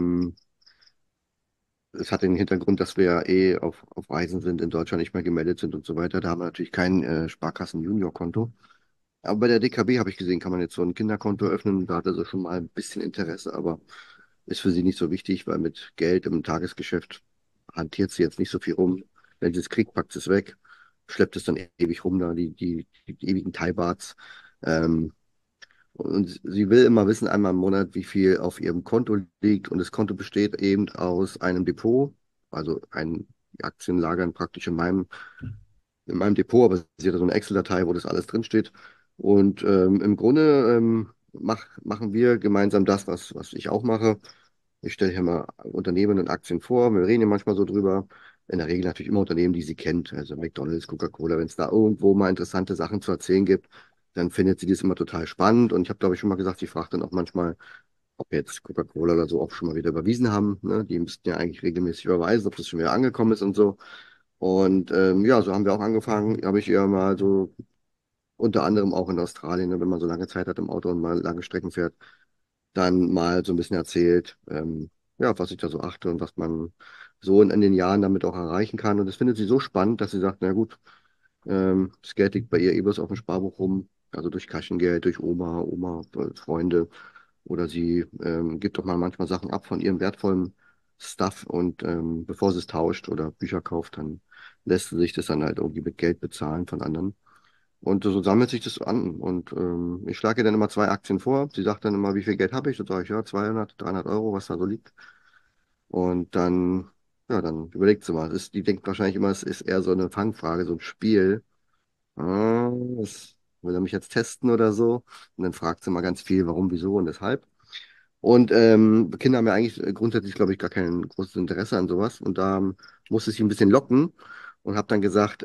Es hat den Hintergrund, dass wir ja auf Reisen sind, in Deutschland nicht mehr gemeldet sind und so weiter. Da haben wir natürlich kein Sparkassen-Junior-Konto. Aber bei der DKB habe ich gesehen, kann man jetzt so ein Kinderkonto öffnen. Da hatte sie schon mal ein bisschen Interesse, aber ist für sie nicht so wichtig, weil mit Geld im Tagesgeschäft hantiert sie jetzt nicht so viel rum. Wenn sie es kriegt, packt sie es weg, schleppt es dann ewig rum, da die ewigen Thai-Bahts. Ähm, und sie will immer wissen, einmal im Monat, wie viel auf ihrem Konto liegt. Und das Konto besteht eben aus einem Depot, also die Aktien lagern praktisch in meinem Depot, aber sie hat so eine Excel-Datei, wo das alles drinsteht. Und im Grunde machen wir gemeinsam das, was ich auch mache. Ich stelle hier mal Unternehmen und Aktien vor. Wir reden ja manchmal so drüber. In der Regel natürlich immer Unternehmen, die sie kennt, also McDonald's, Coca-Cola. Wenn es da irgendwo mal interessante Sachen zu erzählen gibt, dann findet sie das immer total spannend. Und ich habe, glaube ich, schon mal gesagt, sie fragt dann auch manchmal, ob jetzt Coca-Cola oder so auch schon mal wieder überwiesen haben. Ne? Die müssten ja eigentlich regelmäßig überweisen, ob das schon wieder angekommen ist und so. Und ja, so haben wir auch angefangen. Habe ich ihr mal so unter anderem auch in Australien, ne, wenn man so lange Zeit hat im Auto und mal lange Strecken fährt, dann mal so ein bisschen erzählt, ja, auf was ich da so achte und was man so in den Jahren damit auch erreichen kann. Und das findet sie so spannend, dass sie sagt, na gut, das Geld liegt bei ihr eh bloß auf dem Sparbuch rum, also durch Taschengeld, durch Oma, Freunde. Oder sie gibt doch mal manchmal Sachen ab von ihrem wertvollen Stuff und bevor sie es tauscht oder Bücher kauft, dann lässt sie sich das dann halt irgendwie mit Geld bezahlen von anderen. Und so sammelt sich das an. Und ich schlage ihr dann immer zwei Aktien vor. Sie sagt dann immer, wie viel Geld habe ich? Dann sage ich, ja, 200, 300 Euro, was da so liegt. Und dann, ja, dann überlegt sie mal. Die denkt wahrscheinlich immer, es ist eher so eine Fangfrage, so ein Spiel. Das will er mich jetzt testen oder so? Und dann fragt sie mal ganz viel, warum, wieso und weshalb. Und Kinder haben ja eigentlich grundsätzlich, glaube ich, gar kein großes Interesse an sowas. Und da musste ich sie ein bisschen locken und habe dann gesagt,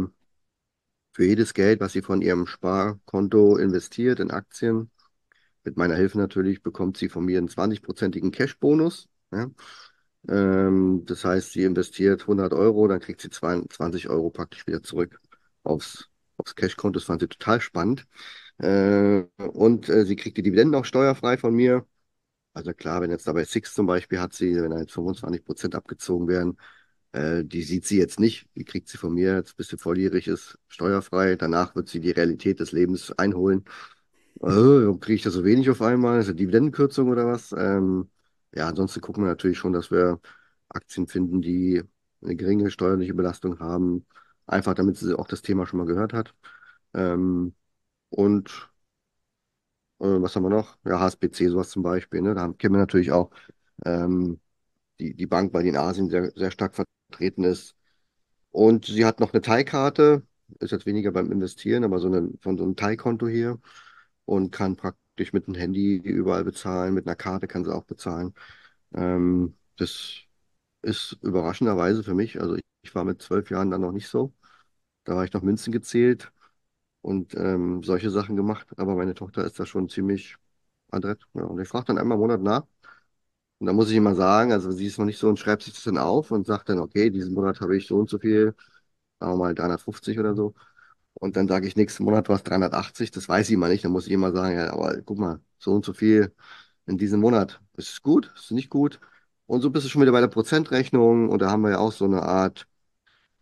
für jedes Geld, was sie von ihrem Sparkonto investiert in Aktien, mit meiner Hilfe natürlich, bekommt sie von mir einen 20-prozentigen Cash-Bonus. Ja? Das heißt, sie investiert 100 Euro, dann kriegt sie 20 Euro praktisch wieder zurück aufs Cash-Konto. Das fand sie total spannend. Und sie kriegt die Dividenden auch steuerfrei von mir. Also klar, wenn jetzt dabei Six zum Beispiel hat sie, wenn da jetzt 25% abgezogen werden, die sieht sie jetzt nicht. Die kriegt sie von mir, jetzt bis sie volljährig ist, steuerfrei. Danach wird sie die Realität des Lebens einholen. Warum kriege ich da so wenig auf einmal? Ist das Dividendenkürzung oder was? Ja, ansonsten gucken wir natürlich schon, dass wir Aktien finden, die eine geringe steuerliche Belastung haben. Einfach damit sie auch das Thema schon mal gehört hat. Ähm, und was haben wir noch? Ja, HSBC, sowas zum Beispiel. Ne? Da kennen wir natürlich auch ähm, die Bank, weil die in Asien sehr stark vertreten ist. Und sie hat noch eine Thai-Karte, ist jetzt weniger beim Investieren, aber von so einem Thai-Konto hier und kann praktisch mit dem Handy überall bezahlen, mit einer Karte kann sie auch bezahlen. Das ist überraschenderweise für mich, also ich war mit 12 Jahren dann noch nicht so. Da war ich noch Münzen gezählt und solche Sachen gemacht, aber meine Tochter ist da schon ziemlich adrett. Ja, und ich frage dann einmal im Monat nach. Und da muss ich immer sagen, also sie ist noch nicht so und schreibt sich das dann auf und sagt dann, okay, diesen Monat habe ich so und so viel, sagen wir mal 350 oder so. Und dann sage ich, nächsten Monat war es 380, das weiß ich immer nicht. Dann muss ich immer sagen, ja, aber guck mal, so und so viel in diesem Monat. Ist es gut? Ist es nicht gut? Und so bist du schon wieder bei der Prozentrechnung. Und da haben wir ja auch so eine Art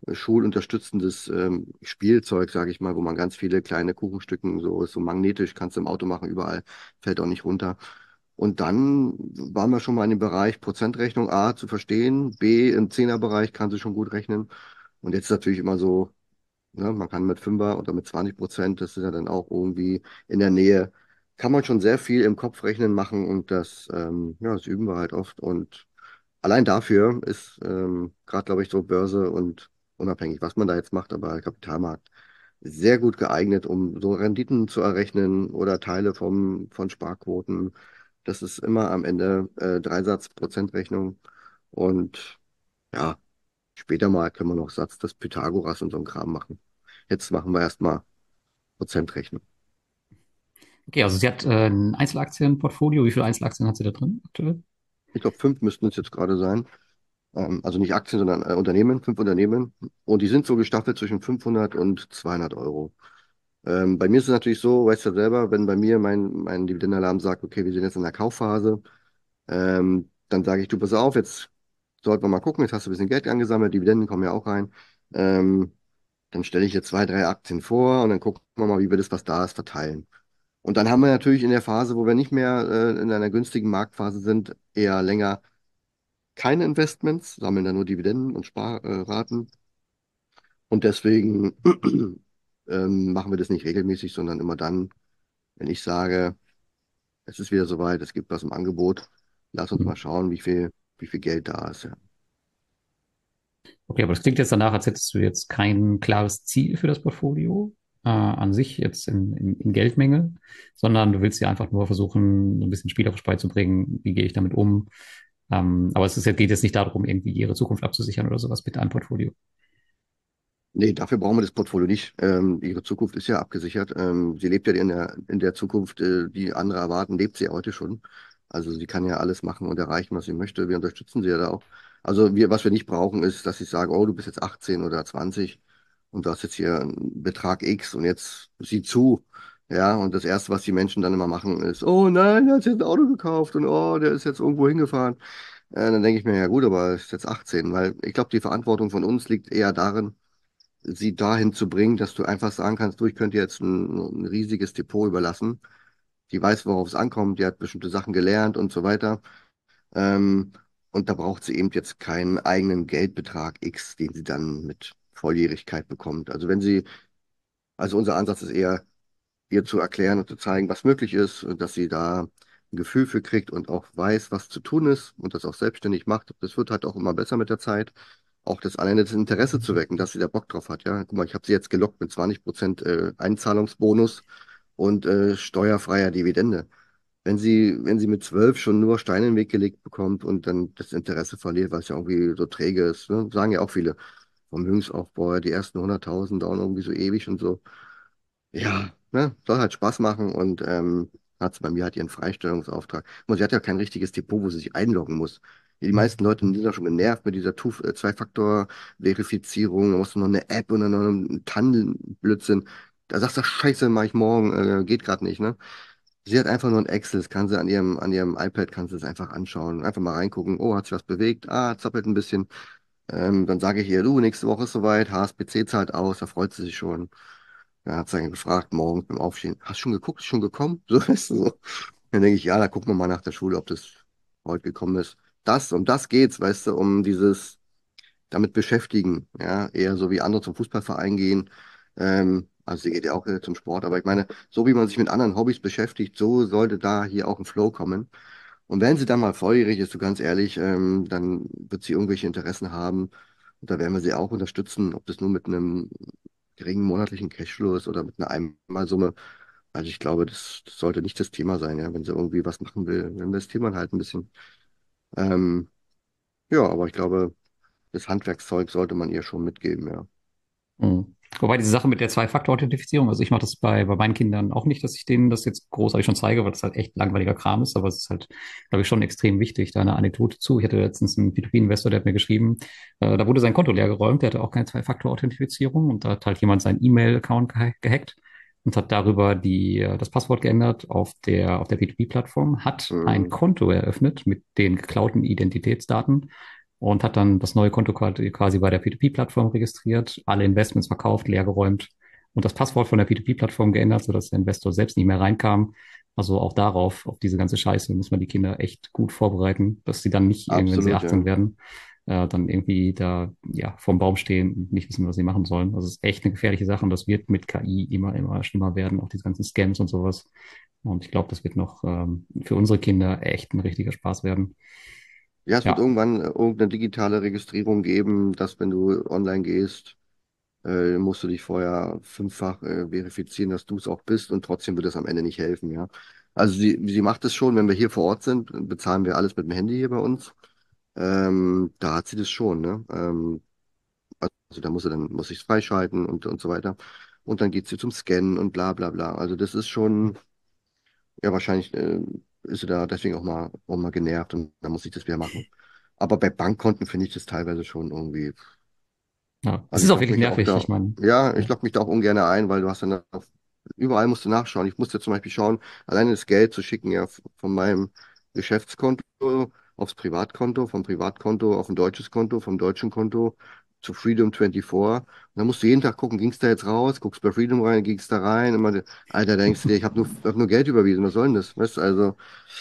schulunterstützendes Spielzeug, sage ich mal, wo man ganz viele kleine Kuchenstücken, so magnetisch, kannst du im Auto machen, überall, fällt auch nicht runter. Und dann waren wir schon mal in dem Bereich Prozentrechnung A zu verstehen, B im Zehnerbereich kann sie schon gut rechnen. Und jetzt ist natürlich immer so, ne, man kann mit Fünfer oder mit 20%, das ist ja dann auch irgendwie in der Nähe, kann man schon sehr viel im Kopf rechnen machen und ja, das üben wir halt oft. Und allein dafür ist gerade, glaube ich, so Börse und unabhängig, was man da jetzt macht, aber Kapitalmarkt sehr gut geeignet, um so Renditen zu errechnen oder Teile von Sparquoten. Das ist immer am Ende Dreisatz Prozentrechnung. Und ja, später mal können wir noch Satz des Pythagoras und so einen Kram machen. Jetzt machen wir erstmal Prozentrechnung. Okay, also sie hat ein Einzelaktienportfolio. Wie viele Einzelaktien hat sie da drin aktuell? Ich glaube, 5 müssten es jetzt gerade sein. Also nicht Aktien, sondern Unternehmen, 5 Unternehmen. Und die sind so gestaffelt zwischen 500 und 200 Euro. Bei mir ist es natürlich so, weißt du ja selber, wenn bei mir mein Dividendenalarm sagt, okay, wir sind jetzt in der Kaufphase, dann sage ich, du pass auf, jetzt sollten wir mal gucken, jetzt hast du ein bisschen Geld angesammelt, Dividenden kommen ja auch rein. Ähm, Dann stelle ich jetzt 2, 3 Aktien vor und dann gucken wir mal, wie wir das, was da ist, verteilen. Und dann haben wir natürlich in der Phase, wo wir nicht mehr in einer günstigen Marktphase sind, eher länger keine Investments, sammeln dann nur Dividenden und Sparraten. Und deswegen machen wir das nicht regelmäßig, sondern immer dann, wenn ich sage, es ist wieder soweit, es gibt was im Angebot, lass uns Hm. mal schauen, wie viel Geld da ist. Ja. Okay, aber das klingt jetzt danach, als hättest du jetzt kein klares Ziel für das Portfolio an sich jetzt in Geldmenge, sondern du willst ja einfach nur versuchen, so ein bisschen spielerisch beizubringen, wie gehe ich damit um. Aber geht jetzt nicht darum, irgendwie ihre Zukunft abzusichern oder sowas mit einem Portfolio. Nee, dafür brauchen wir das Portfolio nicht. Ihre Zukunft ist ja abgesichert. Sie lebt ja in der Zukunft, die andere erwarten, lebt sie ja heute schon. Also sie kann ja alles machen und erreichen, was sie möchte. Wir unterstützen sie ja da auch. Also was wir nicht brauchen, ist, dass ich sage, oh, du bist jetzt 18 oder 20 und du hast jetzt hier einen Betrag X und jetzt sieh zu. Ja, und das Erste, was die Menschen dann immer machen, ist, oh nein, der hat jetzt ein Auto gekauft und oh, der ist jetzt irgendwo hingefahren. Dann denke ich mir, ja gut, aber er ist jetzt 18, weil ich glaube, die Verantwortung von uns liegt eher darin, sie dahin zu bringen, dass du einfach sagen kannst, du, ich könnte jetzt ein riesiges Depot überlassen. Die weiß, worauf es ankommt, die hat bestimmte Sachen gelernt und so weiter. Ähm, und da braucht sie eben jetzt keinen eigenen Geldbetrag X, den sie dann mit Volljährigkeit bekommt. Also unser Ansatz ist eher, ihr zu erklären und zu zeigen, was möglich ist, und dass sie da ein Gefühl für kriegt und auch weiß, was zu tun ist und das auch selbstständig macht. Das wird halt auch immer besser mit der Zeit. Auch das alleine das Interesse zu wecken, dass sie da Bock drauf hat. Ja, guck mal, ich habe sie jetzt gelockt mit 20% Einzahlungsbonus und steuerfreier Dividende. Wenn sie mit 12 schon nur Steine in den Weg gelegt bekommt und dann das Interesse verliert, weil es ja irgendwie so träge ist, ne? Sagen ja auch viele Vermögensaufbauer, die ersten 100.000 dauern irgendwie so ewig und so. Ja, ne, soll halt Spaß machen und hat sie bei mir halt ihren Freistellungsauftrag. Und sie hat ja kein richtiges Depot, wo sie sich einloggen muss. Die meisten Leute sind ja schon genervt mit dieser Zwei-Faktor-Verifizierung. Da musst du noch eine App und dann noch einen Tannenblödsinn. Da sagst du, Scheiße, mach ich morgen, geht gerade nicht, ne? Sie hat einfach nur ein Excel, das kann sie an ihrem iPad, kann sie es einfach anschauen, einfach mal reingucken, oh, hat sich was bewegt, ah, zappelt ein bisschen. Dann sage ich ihr, du, nächste Woche ist soweit, HSBC zahlt aus, da freut sie sich schon. Da hat sie dann gefragt, morgens beim Aufstehen, hast du schon geguckt, ist schon gekommen? So, weißt du, so. Dann denke ich, ja, da gucken wir mal nach der Schule, ob das heute gekommen ist. Um das geht's, weißt du, um dieses damit beschäftigen, ja, eher so wie andere zum Fußballverein gehen. Also sie geht ja auch zum Sport, aber ich meine, so wie man sich mit anderen Hobbys beschäftigt, so sollte da hier auch ein Flow kommen. Und wenn sie dann mal volljährig ist, du ganz ehrlich, dann wird sie irgendwelche Interessen haben. Und da werden wir sie auch unterstützen, ob das nur mit einem geringen monatlichen Cashflow ist oder mit einer Einmalsumme. Also ich glaube, das sollte nicht das Thema sein, ja. Wenn sie irgendwie was machen will, dann investiert man halt ein bisschen. Ähm, ja, aber ich glaube, das Handwerkszeug sollte man ihr schon mitgeben, ja. Mhm. Wobei diese Sache mit der Zwei-Faktor-Authentifizierung, also ich mache das bei meinen Kindern auch nicht, dass ich denen das jetzt großartig schon zeige, weil das halt echt langweiliger Kram ist, aber es ist halt, glaube ich, schon extrem wichtig. Da eine Anekdote zu. Ich hatte letztens einen P2P-Investor, der hat mir geschrieben, da wurde sein Konto leer geräumt, der hatte auch keine Zwei-Faktor-Authentifizierung und da hat halt jemand seinen E-Mail-Account gehackt und hat darüber das Passwort geändert auf der P2P-Plattform, hat ein Mhm. Konto eröffnet mit den geklauten Identitätsdaten und hat dann das neue Konto quasi bei der P2P-Plattform registriert, alle Investments verkauft, leergeräumt und das Passwort von der P2P-Plattform geändert, sodass der Investor selbst nicht mehr reinkam. Also auch darauf, auf diese ganze Scheiße, muss man die Kinder echt gut vorbereiten, dass sie dann nicht, wenn sie Absolut, 18 ja. werden, dann irgendwie da ja vorm Baum stehen und nicht wissen, was sie machen sollen. Also es ist echt eine gefährliche Sache und das wird mit KI immer schlimmer werden, auch diese ganzen Scams und sowas. Und ich glaube, das wird noch für unsere Kinder echt ein richtiger Spaß werden. Ja, es wird Ja, irgendwann irgendeine digitale Registrierung geben, dass wenn du online gehst, musst du dich vorher fünffach verifizieren, dass du es auch bist und trotzdem wird es am Ende nicht helfen, ja. Also sie macht es schon, wenn wir hier vor Ort sind, bezahlen wir alles mit dem Handy hier bei uns. Da hat sie das schon, ne? Also da muss ich es freischalten und so weiter. Und dann geht sie zum Scannen und bla bla bla. Also das ist schon, ja, wahrscheinlich ist sie da deswegen auch mal genervt und dann muss ich das wieder machen. Aber bei Bankkonten finde ich das teilweise schon irgendwie. ja. Es Also ist ich auch logge wirklich mich auch nervig. da, Ich meine, ja, ich ja, logge mich da auch ungern ein, weil du hast dann überall musst du nachschauen. Ich musste zum Beispiel schauen, alleine das Geld zu schicken, ja, von meinem Geschäftskonto aufs Privatkonto, vom Privatkonto auf ein deutsches Konto, vom deutschen Konto zu Freedom 24. Und dann musst du jeden Tag gucken, ging es da jetzt raus, guckst bei Freedom rein, ging es da rein, immer, Alter, da denkst du dir, hab nur Geld überwiesen, was soll denn das? Weißt du, also,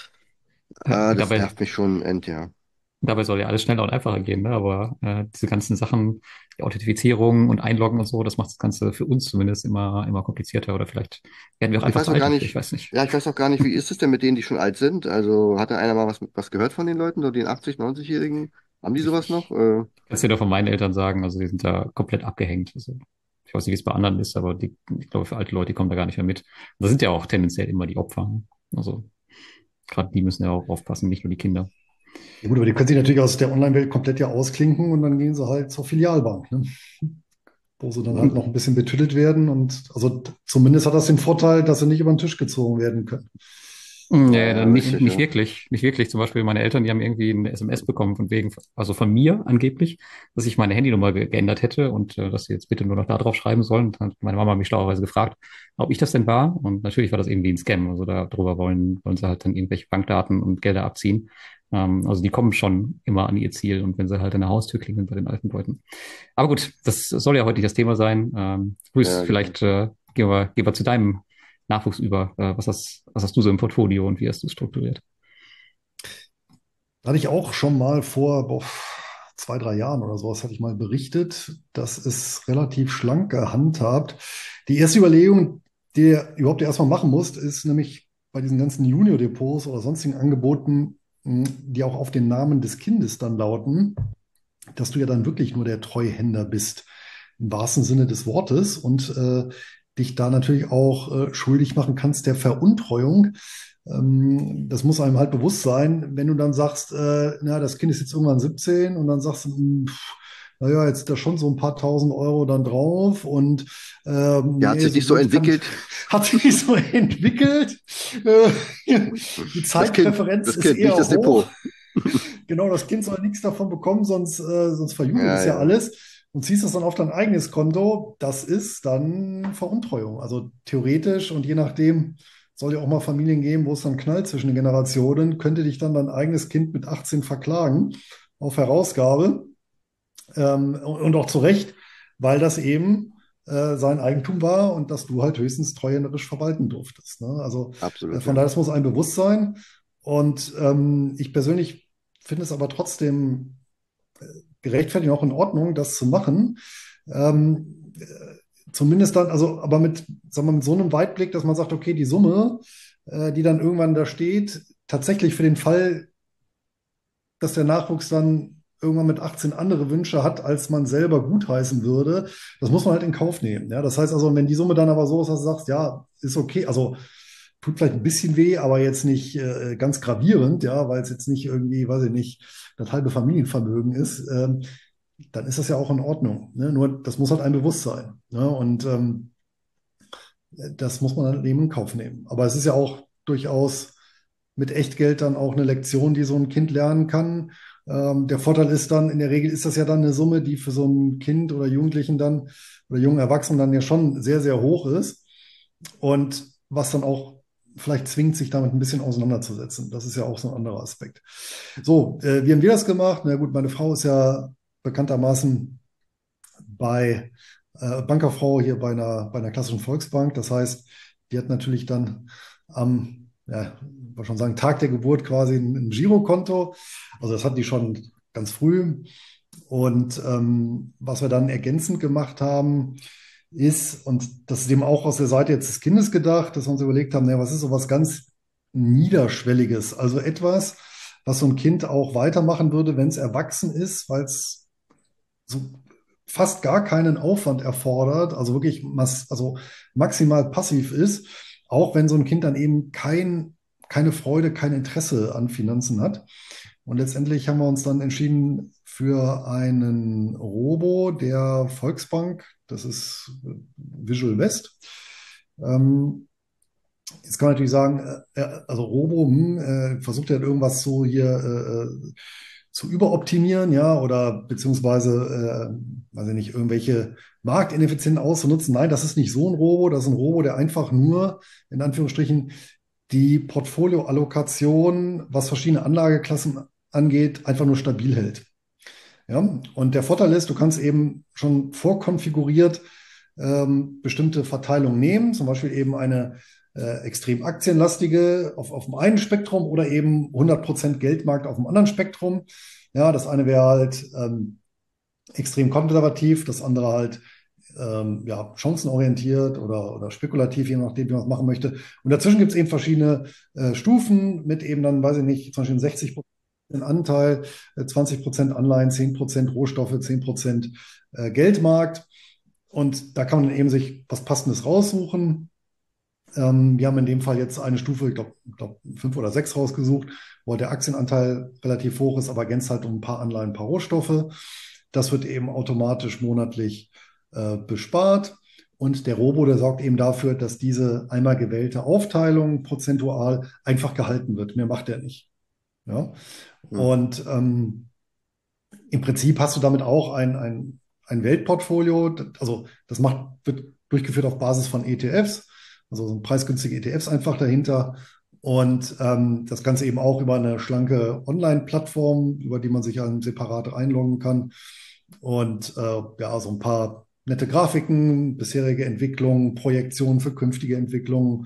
das dabei, nervt mich schon ja. dabei soll ja alles schneller und einfacher gehen, ne? Aber diese ganzen Sachen, die Authentifizierung und Einloggen und so, das macht das Ganze für uns zumindest immer komplizierter. Oder vielleicht werden wir auch Ich einfach weiß zu auch alt gar dafür, ich nicht, weiß nicht. ja, ich weiß auch gar nicht, wie ist es denn mit denen, die schon alt sind? Also hat da einer mal was gehört von den Leuten, so den 80, 90-Jährigen? Haben die Ich, sowas noch? ich kann es dir doch von meinen Eltern sagen, also die sind da komplett abgehängt. Also, ich weiß nicht, wie es bei anderen ist, aber ich glaube, für alte Leute, die kommen da gar nicht mehr mit. Und das sind ja auch tendenziell immer die Opfer. Ne? Also gerade die müssen ja auch aufpassen, nicht nur die Kinder. Ja gut, aber die können sich natürlich aus der Online-Welt komplett ja ausklinken und dann gehen sie halt zur Filialbank, ne? Wo sie dann halt noch ein bisschen betüttelt werden. Und also zumindest hat das den Vorteil, dass sie nicht über den Tisch gezogen werden können. Nee, Ja, dann richtig, nicht ja. wirklich. Nicht wirklich. Zum Beispiel meine Eltern, die haben irgendwie eine SMS bekommen von wegen, also von mir angeblich, dass ich meine Handynummer geändert hätte und dass sie jetzt bitte nur noch da drauf schreiben sollen. Und dann hat meine Mama mich schlauerweise gefragt, ob ich das denn war. Und natürlich war das irgendwie ein Scam. Also darüber wollen sie halt dann irgendwelche Bankdaten und Gelder abziehen. Also die kommen schon immer an ihr Ziel und wenn sie halt an der Haustür klingeln bei den alten Leuten. Aber gut, das soll ja heute nicht das Thema sein. Luis, Ja, genau. vielleicht gehen wir zu deinem Nachwuchs über. Was hast du so im Portfolio und wie hast du es strukturiert? Da hatte ich auch schon mal vor 2, 3 Jahren oder sowas, hatte ich mal berichtet. Das ist relativ schlank gehandhabt. Die erste Überlegung, die du überhaupt erstmal machen musst, ist nämlich bei diesen ganzen Junior-Depots oder sonstigen Angeboten, die auch auf den Namen des Kindes dann lauten, dass du ja dann wirklich nur der Treuhänder bist, im wahrsten Sinne des Wortes und dich da natürlich auch schuldig machen kannst der Veruntreuung. Das muss einem halt bewusst sein, wenn du dann sagst, na, das Kind ist jetzt irgendwann 17 und dann sagst du, naja, jetzt ist da schon so ein paar tausend Euro dann drauf und Ja, hat nee, sich so nicht so gut entwickelt. hat sich nicht so entwickelt. Die Zeitpräferenz Das ist Kind, nicht eher das hoch. Depot. Genau, das Kind soll nichts davon bekommen, sonst verjubelt Ja, es ja ja, alles. Und ziehst das dann auf dein eigenes Konto, das ist dann Veruntreuung. Also theoretisch und je nachdem, soll ja auch mal Familien geben, wo es dann knallt zwischen den Generationen, könnte dich dann dein eigenes Kind mit 18 verklagen auf Herausgabe. Und auch zu Recht, weil das eben sein Eigentum war und dass du halt höchstens treuhänderisch verwalten durftest. Ne? Also absolut, von ja. daher, das muss einem bewusst sein. Und ich persönlich finde es aber trotzdem gerechtfertigt, auch in Ordnung, das zu machen. Zumindest dann, also aber mit, sagen wir, mit so einem Weitblick, dass man sagt, okay, die Summe, die dann irgendwann da steht, tatsächlich für den Fall, dass der Nachwuchs dann irgendwann mit 18 andere Wünsche hat, als man selber gutheißen würde, das muss man halt in Kauf nehmen. Ja, das heißt also, wenn die Summe dann aber so ist, dass du sagst, ja, ist okay, also tut vielleicht ein bisschen weh, aber jetzt nicht ganz gravierend, ja, weil es jetzt nicht irgendwie, weiß ich nicht, das halbe Familienvermögen ist, dann ist das ja auch in Ordnung. Ne? Nur das muss halt ein Bewusstsein. Ne? Und das muss man dann eben in Kauf nehmen. Aber es ist ja auch durchaus mit Echtgeld dann auch eine Lektion, die so ein Kind lernen kann. Der Vorteil ist dann, in der Regel ist das ja dann eine Summe, die für so ein Kind oder Jugendlichen dann oder jungen Erwachsenen dann ja schon sehr, sehr hoch ist. Und was dann auch vielleicht zwingt, sich damit ein bisschen auseinanderzusetzen. Das ist ja auch so ein anderer Aspekt. So, wie haben wir das gemacht? Na gut, meine Frau ist ja bekanntermaßen bei Bankerfrau hier bei einer klassischen Volksbank. Das heißt, die hat natürlich dann am, ja, ich wollte schon sagen, Tag der Geburt quasi ein Girokonto. Also das hat die schon ganz früh. Und was wir dann ergänzend gemacht haben, ist, und das ist eben auch aus der Seite jetzt des Kindes gedacht, dass wir uns überlegt haben, naja, was ist so was ganz Niederschwelliges? Also etwas, was so ein Kind auch weitermachen würde, wenn es erwachsen ist, weil es so fast gar keinen Aufwand erfordert, also wirklich also maximal passiv ist, auch wenn so ein Kind dann eben keine Freude, kein Interesse an Finanzen hat. Und letztendlich haben wir uns dann entschieden für einen Robo der Volksbank, das ist Visual West. Jetzt kann man natürlich sagen, also Robo versucht ja irgendwas so hier zu überoptimieren, ja, oder beziehungsweise, weiß ich nicht, irgendwelche Marktineffizienten auszunutzen. Nein, das ist nicht so ein Robo, das ist ein Robo, der einfach nur, in Anführungsstrichen, die Portfolioallokation, was verschiedene Anlageklassen angeht, einfach nur stabil hält. Ja, und der Vorteil ist, du kannst eben schon vorkonfiguriert bestimmte Verteilungen nehmen, zum Beispiel eben eine extrem aktienlastige auf dem einen Spektrum oder eben 100% Geldmarkt auf dem anderen Spektrum. Ja, das eine wäre halt extrem konservativ, das andere halt ja, chancenorientiert oder spekulativ, je nachdem, wie man es machen möchte. Und dazwischen gibt es eben verschiedene Stufen mit eben dann, weiß ich nicht, zum Beispiel 60% Anteil, 20% Anleihen, 10% Rohstoffe, 10% Geldmarkt. Und da kann man eben sich was Passendes raussuchen. Wir haben in dem Fall jetzt eine Stufe, ich glaub 5 oder 6 rausgesucht, wo der Aktienanteil relativ hoch ist, aber ergänzt halt um ein paar Anleihen, ein paar Rohstoffe. Das wird eben automatisch monatlich bespart. Und der Robo, der sorgt eben dafür, dass diese einmal gewählte Aufteilung prozentual einfach gehalten wird. Mehr macht er nicht. Ja? Und im Prinzip hast du damit auch ein Weltportfolio. Also wird durchgeführt auf Basis von ETFs, also so preisgünstige ETFs einfach dahinter. Und das Ganze eben auch über eine schlanke Online-Plattform, über die man sich dann separat einloggen kann. Und ja, so ein paar nette Grafiken, bisherige Entwicklungen, Projektionen für künftige Entwicklungen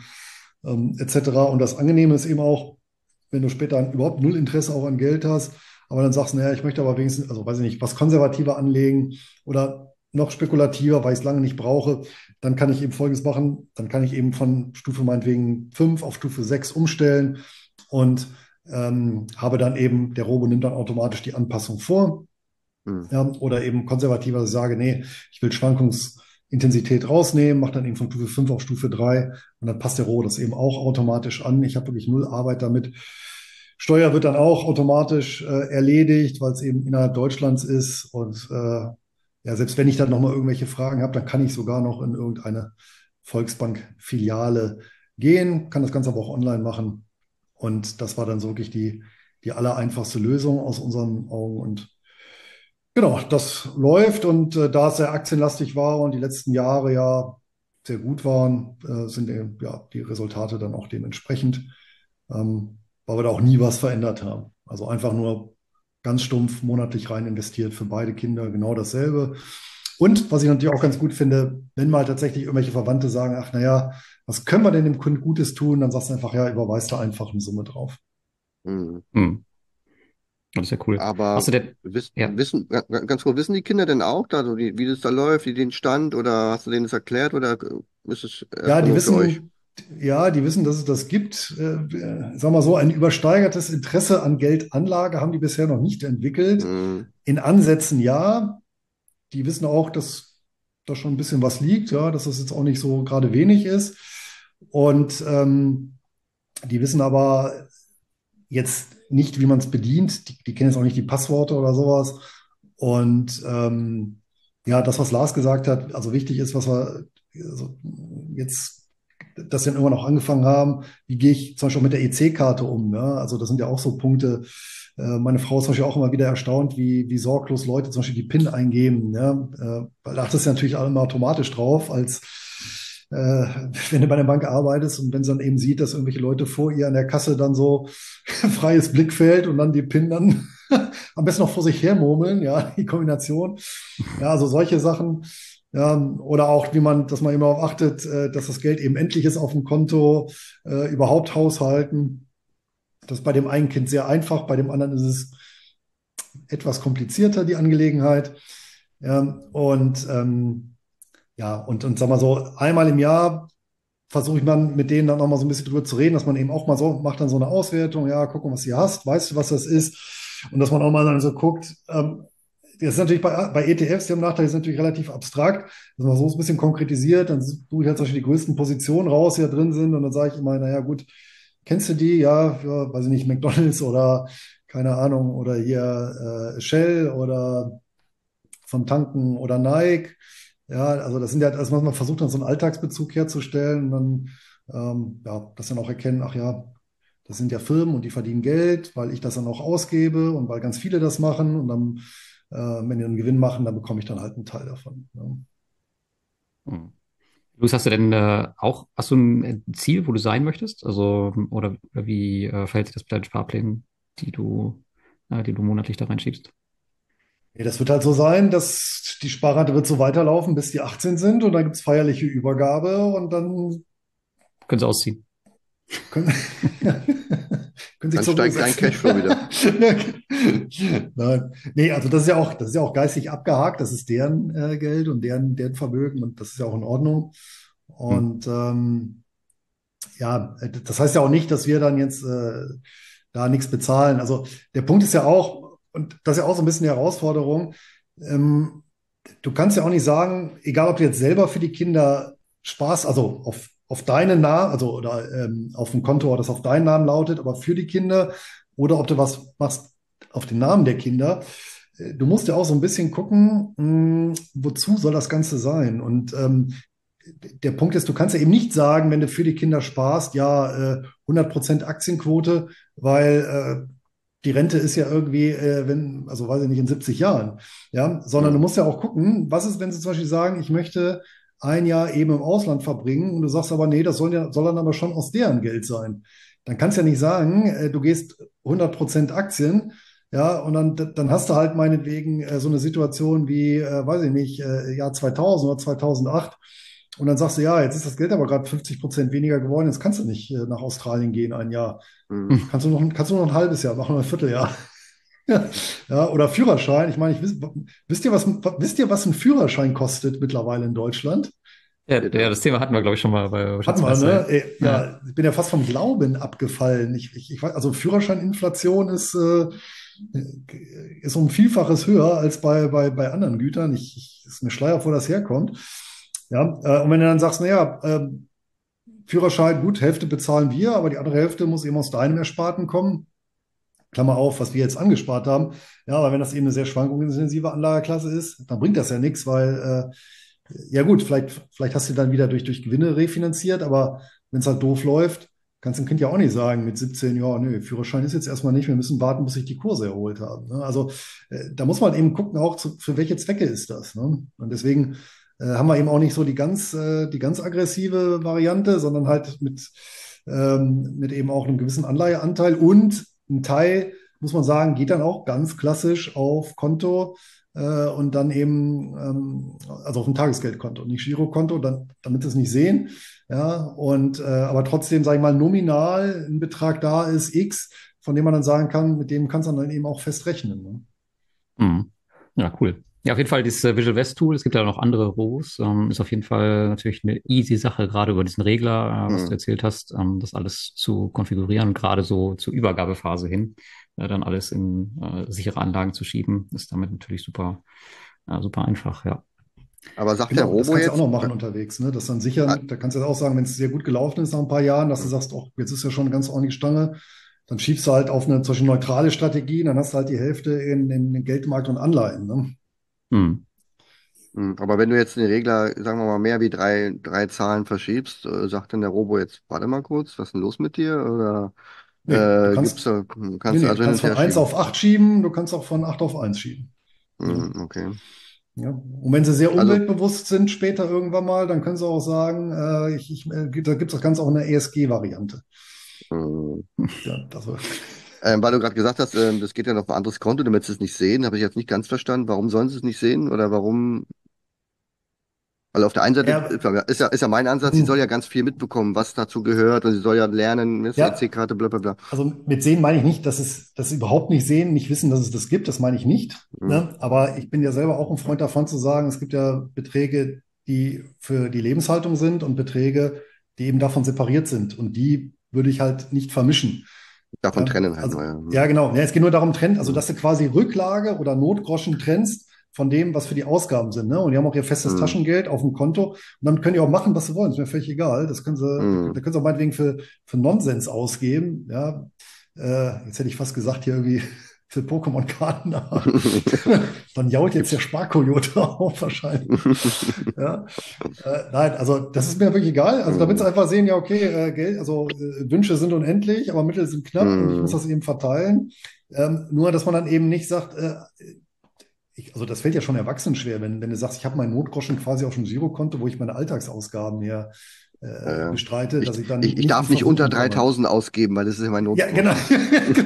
etc. Und das Angenehme ist eben auch, wenn du später überhaupt null Interesse auch an Geld hast, aber dann sagst du, naja, ich möchte aber wenigstens, also weiß ich nicht, was konservativer anlegen oder noch spekulativer, weil ich es lange nicht brauche, dann kann ich eben Folgendes machen. Dann kann ich eben von Stufe meinetwegen 5 auf Stufe 6 umstellen und habe dann eben, der Robo nimmt dann automatisch die Anpassung vor. Ja, oder eben konservativer, dass ich sage, nee, ich will Schwankungsintensität rausnehmen, mache dann eben von Stufe 5 auf Stufe 3 und dann passt der Robo das eben auch automatisch an. Ich habe wirklich null Arbeit damit. Steuer wird dann auch automatisch erledigt, weil es eben innerhalb Deutschlands ist. Und ja, selbst wenn ich dann nochmal irgendwelche Fragen habe, dann kann ich sogar noch in irgendeine Volksbank-Filiale gehen, kann das Ganze aber auch online machen. Und das war dann so wirklich die allereinfachste Lösung aus unseren Augen. Und genau, das läuft. Und da es sehr aktienlastig war und die letzten Jahre ja sehr gut waren, sind ja die Resultate dann auch dementsprechend. Weil wir da auch nie was verändert haben. Also einfach nur ganz stumpf monatlich rein investiert für beide Kinder, genau dasselbe. Und was ich natürlich auch ganz gut finde, wenn mal tatsächlich irgendwelche Verwandte sagen, ach naja, was können wir denn dem Kind Gutes tun, dann sagst du einfach, ja, überweist da einfach eine Summe drauf. Hm. Das ist ja cool. Aber Hast du denn, ja, ganz kurz, wissen die Kinder denn auch, da, so wie das da läuft, wie den Stand, oder hast du denen das erklärt, oder ist es Ja, erstmal nur für euch? Die wissen, dass es das gibt. Sagen wir so, ein übersteigertes Interesse an Geldanlage haben die bisher noch nicht entwickelt. In Ansätzen ja. Die wissen auch, dass da schon ein bisschen was liegt, ja, dass das jetzt auch nicht so gerade wenig ist. Und die wissen aber jetzt nicht, wie man es bedient. Die kennen jetzt auch nicht die Passworte oder sowas. Und ja, das, was Lars gesagt hat, also wichtig ist, was wir also jetzt das dann irgendwann auch angefangen haben, wie gehe ich zum Beispiel auch mit der EC-Karte um? Ja? Also das sind ja auch so Punkte. Meine Frau ist zum Beispiel auch immer wieder erstaunt, wie sorglos Leute zum Beispiel die PIN eingeben. Ja? Weil da achtest du natürlich auch immer automatisch drauf, als wenn du bei der Bank arbeitest und wenn sie dann eben sieht, dass irgendwelche Leute vor ihr an der Kasse dann so freies Blickfeld und dann die PIN dann am besten noch vor sich her murmeln, ja, die Kombination. Ja, also solche Sachen. Ja, oder auch, dass man eben darauf achtet, dass das Geld eben endlich ist auf dem Konto, überhaupt haushalten. Das ist bei dem einen Kind sehr einfach, bei dem anderen ist es etwas komplizierter, die Angelegenheit. Ja, und sag mal so, einmal im Jahr versuche ich dann mit denen dann noch mal so ein bisschen drüber zu reden, dass man eben auch mal so macht dann so eine Auswertung, ja, guck mal, was du hast, weißt du, was das ist? Und dass man auch mal dann so guckt, das ist natürlich bei ETFs, die haben Nachteil, die sind natürlich relativ abstrakt, dass man so ein bisschen konkretisiert, dann suche ich halt zum Beispiel die größten Positionen raus, die da drin sind und dann sage ich immer, naja gut, kennst du die? Ja, für, weiß ich nicht, McDonald's oder keine Ahnung, oder hier Shell oder vom Tanken oder Nike. Ja, also das sind ja, also man versucht dann so einen Alltagsbezug herzustellen und dann, ja, das dann auch erkennen, ach ja, das sind ja Firmen und die verdienen Geld, weil ich das dann auch ausgebe und weil ganz viele das machen und dann, wenn die einen Gewinn machen, dann bekomme ich dann halt einen Teil davon. Ja. Hm. Luis, hast du ein Ziel, wo du sein möchtest? Also, oder wie verhält sich das mit deinen Sparplänen, die du monatlich da reinschiebst? Ja, das wird halt so sein, dass die Sparrate wird so weiterlaufen, bis die 18 sind und dann gibt es feierliche Übergabe und dann Können sie ausziehen. können, können sich Dann zur Ruhe steigt dein setzen. Cashflow wieder. Nein. Nee, also das ist ja auch geistig abgehakt, das ist deren Geld und deren Vermögen und das ist ja auch in Ordnung. Hm. Und ja, das heißt ja auch nicht, dass wir dann jetzt da nichts bezahlen. Also der Punkt ist ja auch, und das ist ja auch so ein bisschen die Herausforderung, ähm, du kannst ja auch nicht sagen, egal ob du jetzt selber für die Kinder Spaß, also auf deinen Namen, also oder auf dem Konto, das auf deinen Namen lautet, aber für die Kinder, oder ob du was machst auf den Namen der Kinder. Du musst ja auch so ein bisschen gucken, wozu soll das Ganze sein? Und der Punkt ist, du kannst ja eben nicht sagen, wenn du für die Kinder sparst, ja, 100% Aktienquote, weil die Rente ist ja irgendwie, also weiß ich nicht, in 70 Jahren. Ja, sondern du Hm. musst ja auch gucken, was ist, wenn sie zum Beispiel sagen, ich möchte ein Jahr eben im Ausland verbringen und du sagst aber, nee, soll dann aber schon aus deren Geld sein. Dann kannst du ja nicht sagen, du gehst 100% Aktien, ja, und dann hast du halt meinetwegen so eine Situation wie, weiß ich nicht, Jahr 2000 oder 2008. Und dann sagst du, ja, jetzt ist das Geld aber gerade 50% weniger geworden, jetzt kannst du nicht nach Australien gehen ein Jahr. Hm. Kannst du noch ein halbes Jahr, machen wir ein Vierteljahr. Ja, oder Führerschein. Ich meine, wisst ihr, was ein Führerschein kostet mittlerweile in Deutschland? Ja, das Thema hatten wir, glaube ich, schon mal bei Hatten wir, ne? Schatzmeister. Ja. Ja, ich bin ja fast vom Glauben abgefallen. Ich weiß, also Führerscheininflation ist um ein Vielfaches höher als bei anderen Gütern. Ist mir Schleier, wo das herkommt. Ja, und wenn du dann sagst, naja, Führerschein, gut, Hälfte bezahlen wir, aber die andere Hälfte muss eben aus deinem Ersparten kommen. Klammer auf, was wir jetzt angespart haben. Ja, aber wenn das eben eine sehr schwankungsintensive Anlageklasse ist, dann bringt das ja nichts, weil, ja gut, vielleicht hast du dann wieder durch Gewinne refinanziert, aber wenn es halt doof läuft, kannst du dem Kind ja auch nicht sagen mit 17, ja, nö, Führerschein ist jetzt erstmal nicht, wir müssen warten, bis sich die Kurse erholt haben. Ne? Also da muss man eben gucken, auch für welche Zwecke ist das. Ne? Und deswegen haben wir eben auch nicht so die ganz aggressive Variante, sondern halt mit eben auch einem gewissen Anleiheanteil und ein Teil, muss man sagen, geht dann auch ganz klassisch auf Konto und dann eben, also auf ein Tagesgeldkonto, nicht Girokonto, damit sie es nicht sehen. Ja, und aber trotzdem, sage ich mal, nominal ein Betrag da ist, X, von dem man dann sagen kann, mit dem kannst du dann eben auch fest rechnen. Ne? Mhm. Ja, cool. Ja, auf jeden Fall dieses Visual West Tool. Es gibt ja noch andere Rohs. Ist auf jeden Fall natürlich eine easy Sache, gerade über diesen Regler, was du Hm. erzählt hast, das alles zu konfigurieren und gerade so zur Übergabephase hin, dann alles in sichere Anlagen zu schieben, ist damit natürlich super einfach, ja. Aber sagt der Genau, das Robo kannst du auch jetzt, noch machen unterwegs. Ne? Das dann ah, sichern, da kannst du auch sagen, wenn es sehr gut gelaufen ist nach ein paar Jahren, dass du sagst, oh, jetzt ist ja schon eine ganz ordentliche Stange, dann schiebst du halt auf eine zum Beispiel neutrale Strategie, dann hast du halt die Hälfte in den Geldmarkt und Anleihen. Ne? Hm. aber wenn du jetzt den Regler, sagen wir mal, mehr wie drei Zahlen verschiebst, sagt dann der Robo jetzt, warte mal kurz, was ist denn los mit dir? Oder Nee, kannst du du also hin kannst und von her eins schieben? auf 8 schieben, du kannst auch von 8 auf eins schieben. Ja. Okay. Ja. Und wenn sie sehr Also, umweltbewusst sind später irgendwann mal, dann können sie auch sagen, da gibt es das Ganze auch eine ESG-Variante. mh, Ja, also, weil du gerade gesagt hast, das geht ja noch auf ein anderes Konto, damit sie es nicht sehen, habe ich jetzt nicht ganz verstanden. Warum sollen sie es nicht sehen oder warum? Weil auf der einen Seite ja, ist ja mein Ansatz, sie soll ja ganz viel mitbekommen, was dazu gehört und sie soll ja lernen, ne, ja, EC-Karte, bla bla bla. also mit sehen meine ich nicht, dass sie überhaupt nicht sehen, nicht wissen, dass es das gibt, das meine ich nicht. Hm, Ne? Aber ich bin ja selber auch ein Freund davon zu sagen, es gibt ja Beträge, die für die Lebenshaltung sind und Beträge, die eben davon separiert sind. Und die würde ich halt nicht vermischen. davon Ja, trennen halt also, nur, ja. ja, genau. Ja, es geht nur darum, also Hm, dass du quasi Rücklage oder Notgroschen trennst von dem, was für die Ausgaben sind. Ne? Und die haben auch ihr festes hm, Taschengeld auf dem Konto. Und dann können die auch machen, was sie wollen. Ist mir völlig egal. Da hm. können sie auch meinetwegen für Nonsens ausgeben. Ja? Jetzt hätte ich fast gesagt, hier irgendwie für Pokémon-Karten, aber dann jault jetzt der Gibt's. Sparkoyote auf wahrscheinlich. Ja? Nein, also das ist mir wirklich egal. Also damit sie Hm, einfach sehen, ja, okay, Geld, also Wünsche sind unendlich, aber Mittel sind knapp und ich muss hm. das eben verteilen. Nur, dass man dann eben nicht sagt, also das fällt ja schon Erwachsenen schwer, wenn du sagst, ich habe meinen Notgroschen quasi auf dem Girokonto, wo ich meine Alltagsausgaben hier Ja. bestreite, Ich, dass ich dann ich nicht in darf nicht unter Versuchung komme. 3.000 ausgeben, weil das ist ja mein Ja, genau. Notgroschen.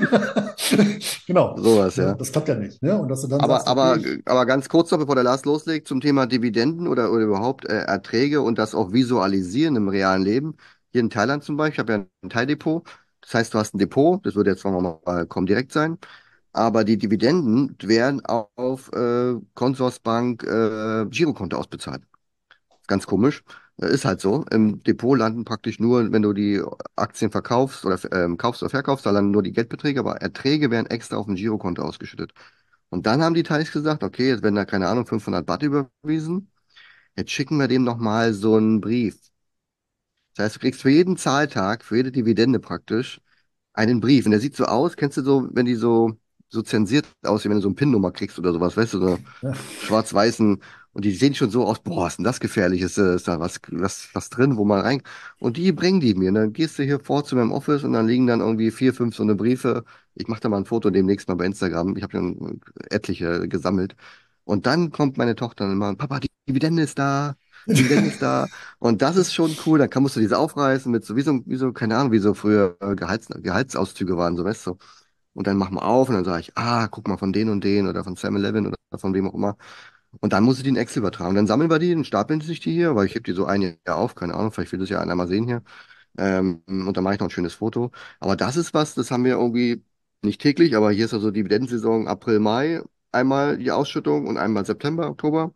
Genau. Sowas, Ne, ja. das klappt ja nicht. Ne? Und dass du dann Aber, sagst, okay, aber, aber ganz kurz noch, bevor der Lars loslegt, zum Thema Dividenden oder überhaupt Erträge und das auch visualisieren im realen Leben. Hier in Thailand zum Beispiel, ich habe ja ein Thai-Depot. Das heißt, du hast ein Depot, das würde jetzt, sagen wir mal, Comdirect sein. Aber die Dividenden werden auf Consorsbank Girokonto ausbezahlt. Ganz komisch. Ist halt so. Im Depot landen praktisch nur, wenn du die Aktien verkaufst oder kaufst oder verkaufst, da landen nur die Geldbeträge, aber Erträge werden extra auf ein Girokonto ausgeschüttet. Und dann haben die Thais gesagt, okay, jetzt werden da, keine Ahnung, 500 Baht überwiesen. Jetzt schicken wir dem nochmal so einen Brief. Das heißt, du kriegst für jeden Zahltag, für jede Dividende praktisch, einen Brief. Und der sieht so aus, kennst du so, wenn die so zensiert aussehen, wenn du so eine PIN-Nummer kriegst oder sowas, weißt du, so ja, schwarz-weißen, und die sehen schon so aus, boah, ist denn das gefährlich? Ist da was drin, wo man rein. Und die bringen die mir. Und dann gehst du hier vor zu meinem Office und dann liegen dann irgendwie 4, 5 so eine Briefe. Ich mache da mal ein Foto demnächst mal bei Instagram. Ich habe schon etliche gesammelt. Und dann kommt meine Tochter und immer, Papa, die Dividende ist da. Dividende ist da. Und das ist schon cool. Dann musst du diese aufreißen mit so, keine Ahnung, wie so früher Gehaltsauszüge waren, so weißt du. Und dann machen wir auf und dann sage ich, guck mal von denen und denen oder von 7-Eleven oder von wem auch immer. Und dann muss ich die in Excel übertragen. Dann sammeln wir die, dann stapeln sich die hier, weil ich heb die so ein Jahr auf, keine Ahnung, vielleicht will das ja einer mal sehen hier. Und dann mache ich noch ein schönes Foto. Aber das ist was, das haben wir irgendwie nicht täglich, aber hier ist also Dividendensaison April, Mai, einmal die Ausschüttung und einmal September, Oktober.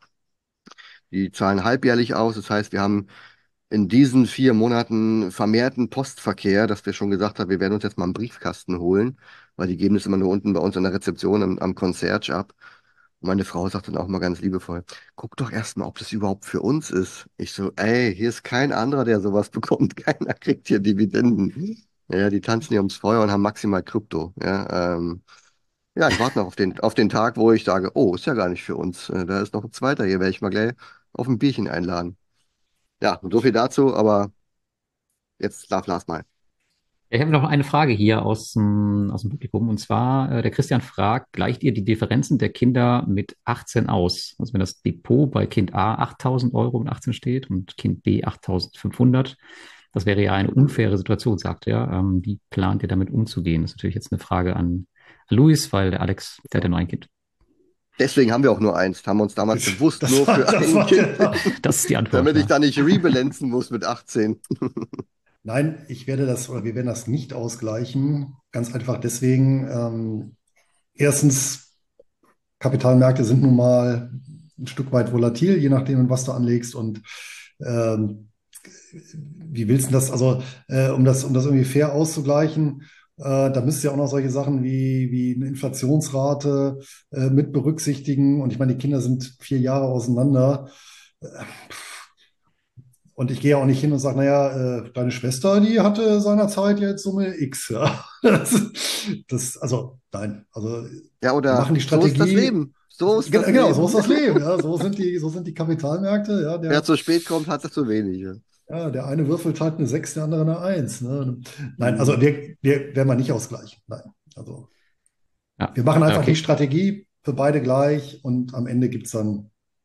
Die zahlen halbjährlich aus. Das heißt, wir haben in diesen 4 Monaten vermehrten Postverkehr, dass wir schon gesagt haben, wir werden uns jetzt mal einen Briefkasten holen, weil die geben das immer nur unten bei uns an der Rezeption am Concierge ab. Und meine Frau sagt dann auch mal ganz liebevoll, guck doch erst mal, ob das überhaupt für uns ist. Ich so, ey, hier ist kein anderer, der sowas bekommt. Keiner kriegt hier Dividenden. Ja, die tanzen hier ums Feuer und haben maximal Krypto. Ja, ich warte noch auf den Tag, wo ich sage, oh, ist ja gar nicht für uns. Da ist noch ein zweiter, hier werde ich mal gleich auf ein Bierchen einladen. Ja, und so viel dazu, aber jetzt darf Lars mal. Ich habe noch eine Frage hier aus dem Publikum. Und zwar, der Christian fragt, gleicht ihr die Differenzen der Kinder mit 18 aus? Also wenn das Depot bei Kind A 8.000 Euro mit 18 steht und Kind B 8.500, das wäre ja eine unfaire Situation, sagt er. Wie plant ihr damit umzugehen? Das ist natürlich jetzt eine Frage an Luis, weil der Alex, der hat ja nur ein Kind. Deswegen haben wir auch nur eins. Haben wir uns damals bewusst das nur war, für das ein war Kind, der. Das ist die Antwort, damit ich ja. da nicht rebalanzen muss mit 18. Nein, wir werden das nicht ausgleichen. Ganz einfach deswegen, erstens, Kapitalmärkte sind nun mal ein Stück weit volatil, je nachdem, in was du anlegst. Und ähm, wie willst du das, also um das irgendwie fair auszugleichen, da müsst ihr auch noch solche Sachen wie eine Inflationsrate mit berücksichtigen. Und ich meine, die Kinder sind 4 Jahre auseinander. Äh, Und ich gehe auch nicht hin und sage, naja, deine Schwester, die hatte seinerzeit jetzt Summe X. Ja. Also nein, also Ja, wir oder machen die so ist das Strategie, Leben. So ist das genau, so ist Leben. das Leben. Ja. So sind die Kapitalmärkte. Ja. Wer zu spät kommt, hat zu wenig. Ja. Der eine würfelt halt eine 6, der andere eine 1. Ne? Nein, also Hm. wir werden wir nicht ausgleichen. Nein, also Ja, wir machen einfach die okay. Strategie für beide gleich und am Ende gibt es dann.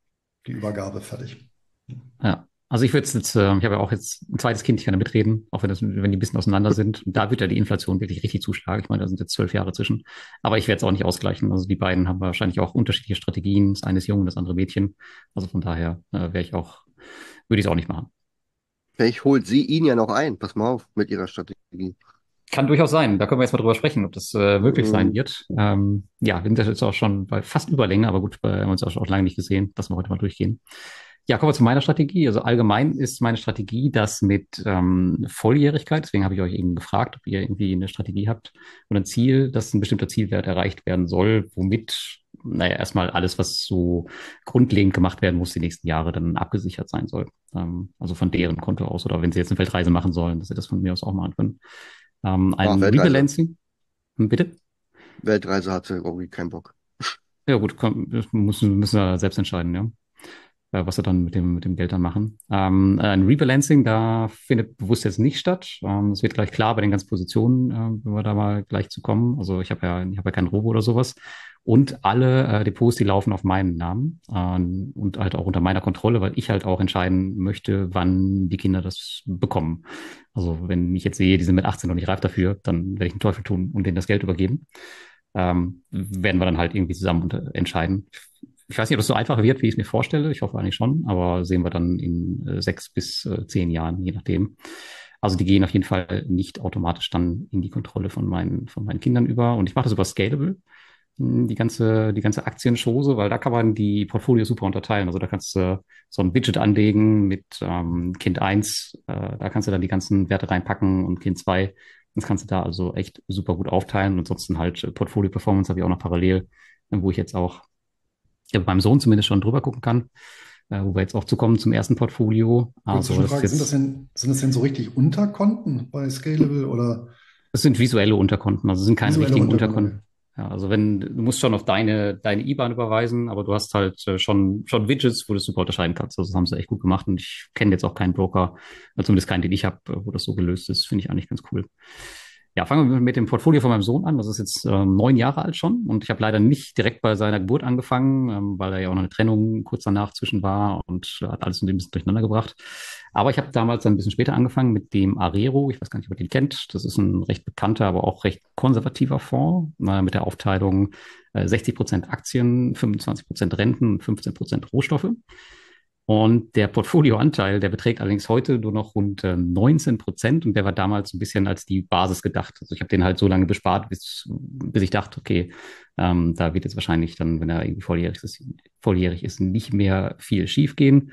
die Übergabe fertig. Ja. Also ich würde jetzt, ich habe ja auch jetzt ein zweites Kind, ich kann da mitreden, auch wenn die ein bisschen auseinander sind. Und da wird ja die Inflation wirklich richtig zuschlagen. Ich meine, da sind jetzt 12 Jahre zwischen. Aber ich werde es auch nicht ausgleichen. Also die beiden haben wahrscheinlich auch unterschiedliche Strategien. Das eine ist jung, das andere Mädchen. Also von daher würde ich es auch nicht machen. Vielleicht holt sie ihn ja noch ein. Pass mal auf mit ihrer Strategie. Kann durchaus sein. Da können wir jetzt mal drüber sprechen, ob das wirklich sein Mhm. wird. Ja, wir sind jetzt auch schon bei fast Überlänge, aber gut, wir haben uns auch lange nicht gesehen. Lassen wir heute mal durchgehen. Ja, kommen wir zu meiner Strategie. Also allgemein ist meine Strategie das mit Volljährigkeit. Deswegen habe ich euch eben gefragt, ob ihr irgendwie eine Strategie habt oder ein Ziel, dass ein bestimmter Zielwert erreicht werden soll, womit, naja, erstmal alles, was so grundlegend gemacht werden muss, die nächsten Jahre dann abgesichert sein soll. Also von deren Konto aus oder wenn sie jetzt eine Weltreise machen sollen, dass sie das von mir aus auch machen können. Ah, Ein Weltreise. Rebalancing, bitte? Weltreise hat sie irgendwie keinen Bock. Ja gut, komm, das müssen wir selbst entscheiden, ja. Was wir dann mit dem Geld dann machen. Ein Rebalancing, da findet bewusst jetzt nicht statt. Es wird gleich klar bei den ganzen Positionen, wenn wir da mal gleich zu kommen. Also ich habe ja kein Robo oder sowas. Und alle Depots, die laufen auf meinen Namen und halt auch unter meiner Kontrolle, weil ich halt auch entscheiden möchte, wann die Kinder das bekommen. Also wenn ich jetzt sehe, die sind mit 18 noch nicht reif dafür, dann werde ich den Teufel tun und denen das Geld übergeben. Werden wir dann halt irgendwie zusammen entscheiden. Ich weiß nicht, ob das so einfach wird, wie ich es mir vorstelle. Ich hoffe eigentlich schon, aber sehen wir dann in 6 bis 10 Jahren, je nachdem. Also die gehen auf jeden Fall nicht automatisch dann in die Kontrolle von meinen Kindern über. Und ich mache das über Scalable, die ganze Aktienschose, weil da kann man die Portfolios super unterteilen. Also da kannst du so ein Widget anlegen mit Kind 1, da kannst du dann die ganzen Werte reinpacken und Kind 2. Das kannst du da also echt super gut aufteilen. Und ansonsten halt Portfolio Performance habe ich auch noch parallel, wo ich jetzt auch mit meinem Sohn zumindest schon drüber gucken kann, wo wir jetzt auch zukommen zum ersten Portfolio. Kurze Also das ist Zwischenfrage, jetzt, sind das denn so richtig Unterkonten bei Scalable oder das sind visuelle Unterkonten, also es sind keine visuelle richtigen Unterkonten? Okay. Unterkonten. Ja, also wenn, du musst schon auf deine IBAN überweisen, aber du hast halt schon Widgets, wo du es super unterscheiden kannst. Also das haben sie echt gut gemacht und ich kenne jetzt auch keinen Broker, zumindest keinen, den ich habe, wo das so gelöst ist. Finde ich eigentlich ganz cool. Ja, fangen wir mit dem Portfolio von meinem Sohn an. Das ist jetzt 9 Jahre alt schon und ich habe leider nicht direkt bei seiner Geburt angefangen, weil da ja auch noch eine Trennung kurz danach zwischen war und hat alles ein bisschen durcheinander gebracht. Aber ich habe damals ein bisschen später angefangen mit dem Arero. Ich weiß gar nicht, ob ihr den kennt. Das ist ein recht bekannter, aber auch recht konservativer Fonds mit der Aufteilung 60% Aktien, 25% Renten und 15% Rohstoffe. Und der Portfolioanteil, der beträgt allerdings heute nur noch rund 19% und der war damals ein bisschen als die Basis gedacht. Also ich habe den halt so lange bespart, bis ich dachte, okay, da wird jetzt wahrscheinlich dann, wenn er irgendwie volljährig ist, nicht mehr viel schiefgehen.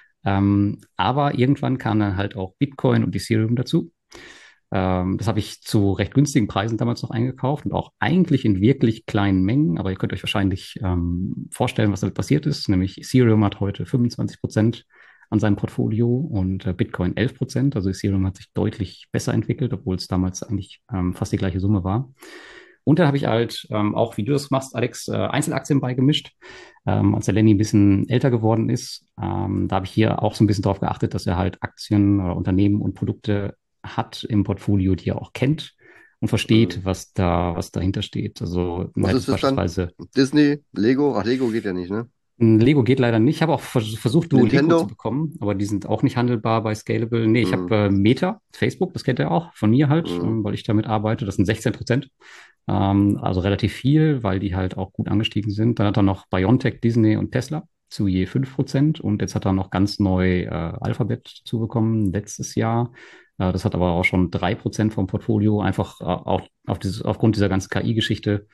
Aber irgendwann kam dann halt auch Bitcoin und Ethereum dazu. Das habe ich zu recht günstigen Preisen damals noch eingekauft und auch eigentlich in wirklich kleinen Mengen. Aber ihr könnt euch wahrscheinlich vorstellen, was damit passiert ist. Nämlich Ethereum hat heute 25% an seinem Portfolio und Bitcoin 11%. Also Ethereum hat sich deutlich besser entwickelt, obwohl es damals eigentlich fast die gleiche Summe war. Und dann habe ich halt auch, wie du das machst, Alex, Einzelaktien beigemischt. Als der Lenny ein bisschen älter geworden ist, da habe ich hier auch so ein bisschen darauf geachtet, dass er halt Aktien oder Unternehmen und Produkte hat im Portfolio, die er auch kennt und versteht, Mhm. was dahinter steht. Also er Was hat ist jetzt das dann? beispielsweise Disney, Lego? Ach, Lego geht ja nicht, ne? Lego geht leider nicht. Ich habe auch versucht, Duolingo zu Nintendo? bekommen, aber die sind auch nicht handelbar bei Scalable. Nee, ich habe Mhm. Meta, Facebook, das kennt ihr auch, von mir halt, Mhm. weil ich damit arbeite. Das sind 16%. Also relativ viel, weil die halt auch gut angestiegen sind. Dann hat er noch BioNTech, Disney und Tesla zu je 5%. Und jetzt hat er noch ganz neu Alphabet dazu bekommen, letztes Jahr. Das hat aber auch schon 3% vom Portfolio, einfach auch aufgrund dieser ganzen KI-Geschichte.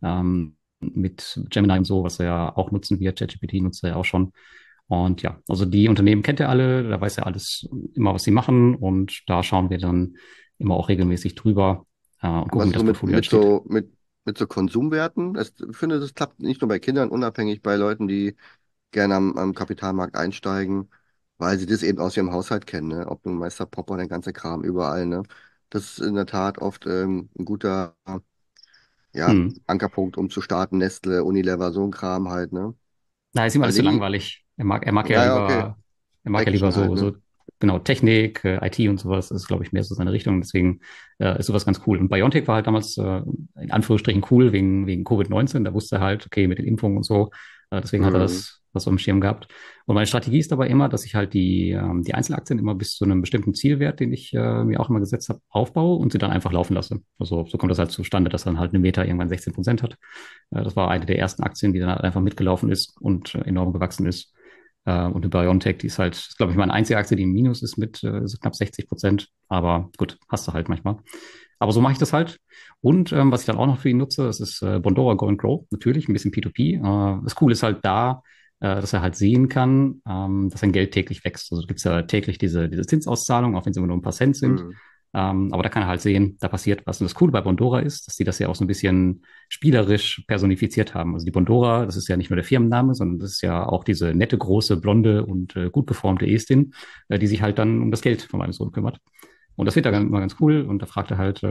Mit Gemini und so, was er ja auch nutzen wird. ChatGPT nutzt er ja auch schon. Und ja, also die Unternehmen kennt er alle, da weiß er alles immer, was sie machen. Und da schauen wir dann immer auch regelmäßig drüber und gucken, Was wie ist so das Portfolio halt steht. mit so Konsumwerten? Ich finde, das klappt nicht nur bei Kindern, unabhängig bei Leuten, die gerne am Kapitalmarkt einsteigen, weil sie das eben aus ihrem Haushalt kennen, ne? Ob nun Meister Popper, der ganze Kram überall, ne? Das ist in der Tat oft ein guter, ja, Hm. Ankerpunkt, um zu starten. Nestle, Unilever, so ein Kram halt, ne? Na, ist ihm Aber alles zu die, langweilig. ja, ja, okay. Er mag ja Action lieber halt, so ne? genau, Technik, IT und sowas ist, glaube ich, mehr so seine Richtung. Deswegen ist sowas ganz cool. Und BioNTech war halt damals in Anführungsstrichen cool wegen Covid-19. Da wusste er halt, okay, mit den Impfungen und so. Deswegen hat er Mhm. das auf dem Schirm gehabt. Und meine Strategie ist dabei immer, dass ich halt die Einzelaktien immer bis zu einem bestimmten Zielwert, den ich mir auch immer gesetzt habe, aufbaue und sie dann einfach laufen lasse. Also so kommt das halt zustande, dass dann halt eine Meta irgendwann 16% hat. Das war eine der ersten Aktien, die dann halt einfach mitgelaufen ist und enorm gewachsen ist. Und die BioNTech, die ist halt, ist, glaube ich, meine einzige Aktie, die im Minus ist mit so knapp 60%. Aber gut, hast du halt manchmal. Aber so mache ich das halt. Und was ich dann auch noch für ihn nutze, das ist Bondora Go and Grow. Natürlich, ein bisschen P2P. Das Coole ist halt da, dass er halt sehen kann, dass sein Geld täglich wächst. Also gibt es ja täglich diese Zinsauszahlung, auch wenn es immer nur ein paar Cent sind. Mhm. Aber da kann er halt sehen, da passiert was. Und das Coole bei Bondora ist, dass sie das ja auch so ein bisschen spielerisch personifiziert haben. Also die Bondora, das ist ja nicht nur der Firmenname, sondern das ist ja auch diese nette, große, blonde und gut geformte Estin, die sich halt dann um das Geld von meinem Sohn kümmert. Und das wird da immer ganz cool. Und da fragt er halt,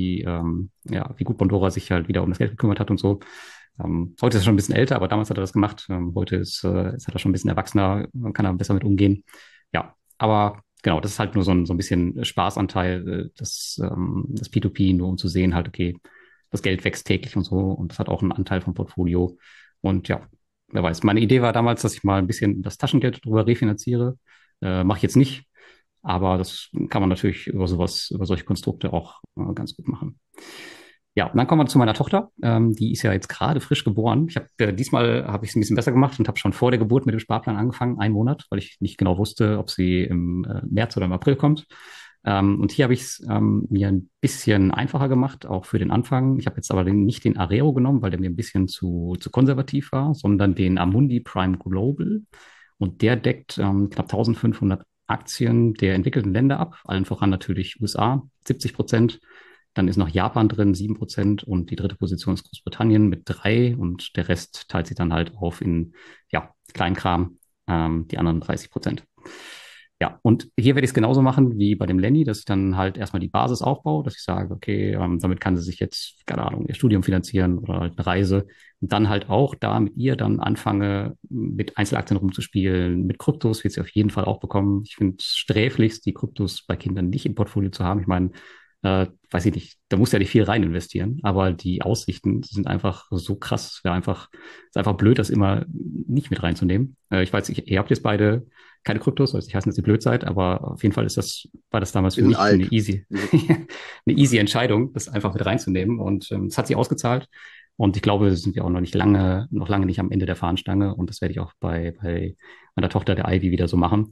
wie gut Bondora sich halt wieder um das Geld gekümmert hat und so. Heute ist er schon ein bisschen älter, aber damals hat er das gemacht. Heute ist er schon ein bisschen erwachsener, kann er besser mit umgehen. Ja, aber genau, das ist halt nur so ein bisschen Spaßanteil, das P2P, nur um zu sehen, halt, okay, das Geld wächst täglich und so und das hat auch einen Anteil vom Portfolio. Und ja, wer weiß. Meine Idee war damals, dass ich mal ein bisschen das Taschengeld drüber refinanziere. Mache ich jetzt nicht, aber das kann man natürlich über solche Konstrukte auch ganz gut machen. Ja, und dann kommen wir zu meiner Tochter. Die ist ja jetzt gerade frisch geboren. Diesmal habe ich es ein bisschen besser gemacht und habe schon vor der Geburt mit dem Sparplan angefangen, einen Monat, weil ich nicht genau wusste, ob sie im März oder im April kommt. Und hier habe ich es mir ein bisschen einfacher gemacht, auch für den Anfang. Ich habe jetzt aber nicht den Areo genommen, weil der mir ein bisschen zu konservativ war, sondern den Amundi Prime Global. Und der deckt knapp 1500 Aktien der entwickelten Länder ab, allen voran natürlich USA, 70%. Dann ist noch Japan drin, 7% und die dritte Position ist Großbritannien mit 3 und der Rest teilt sich dann halt auf in ja, Kleinkram, die anderen 30%. Ja, und hier werde ich es genauso machen wie bei dem Lenny, dass ich dann halt erstmal die Basis aufbaue, dass ich sage, okay, damit kann sie sich jetzt, keine Ahnung, ihr Studium finanzieren oder halt eine Reise. Und dann halt auch da mit ihr dann anfange, mit Einzelaktien rumzuspielen, mit Kryptos wird sie auf jeden Fall auch bekommen. Ich finde es sträflichst, die Kryptos bei Kindern nicht im Portfolio zu haben. Ich meine, weiß ich nicht, da muss ja nicht viel rein investieren, aber die Aussichten sind einfach so krass. Es ist einfach blöd, das immer nicht mit reinzunehmen. Ich weiß, ihr habt jetzt beide keine Kryptos, also ich heiße, dass ihr blöd seid, aber auf jeden Fall war das damals Wir für sind mich alt. Wir sind, eine easy Entscheidung, das einfach mit reinzunehmen. Und es hat sich ausgezahlt. Und ich glaube, sind wir auch noch lange nicht am Ende der Fahnenstange. Und das werde ich auch bei meiner Tochter, der Ivy, wieder so machen.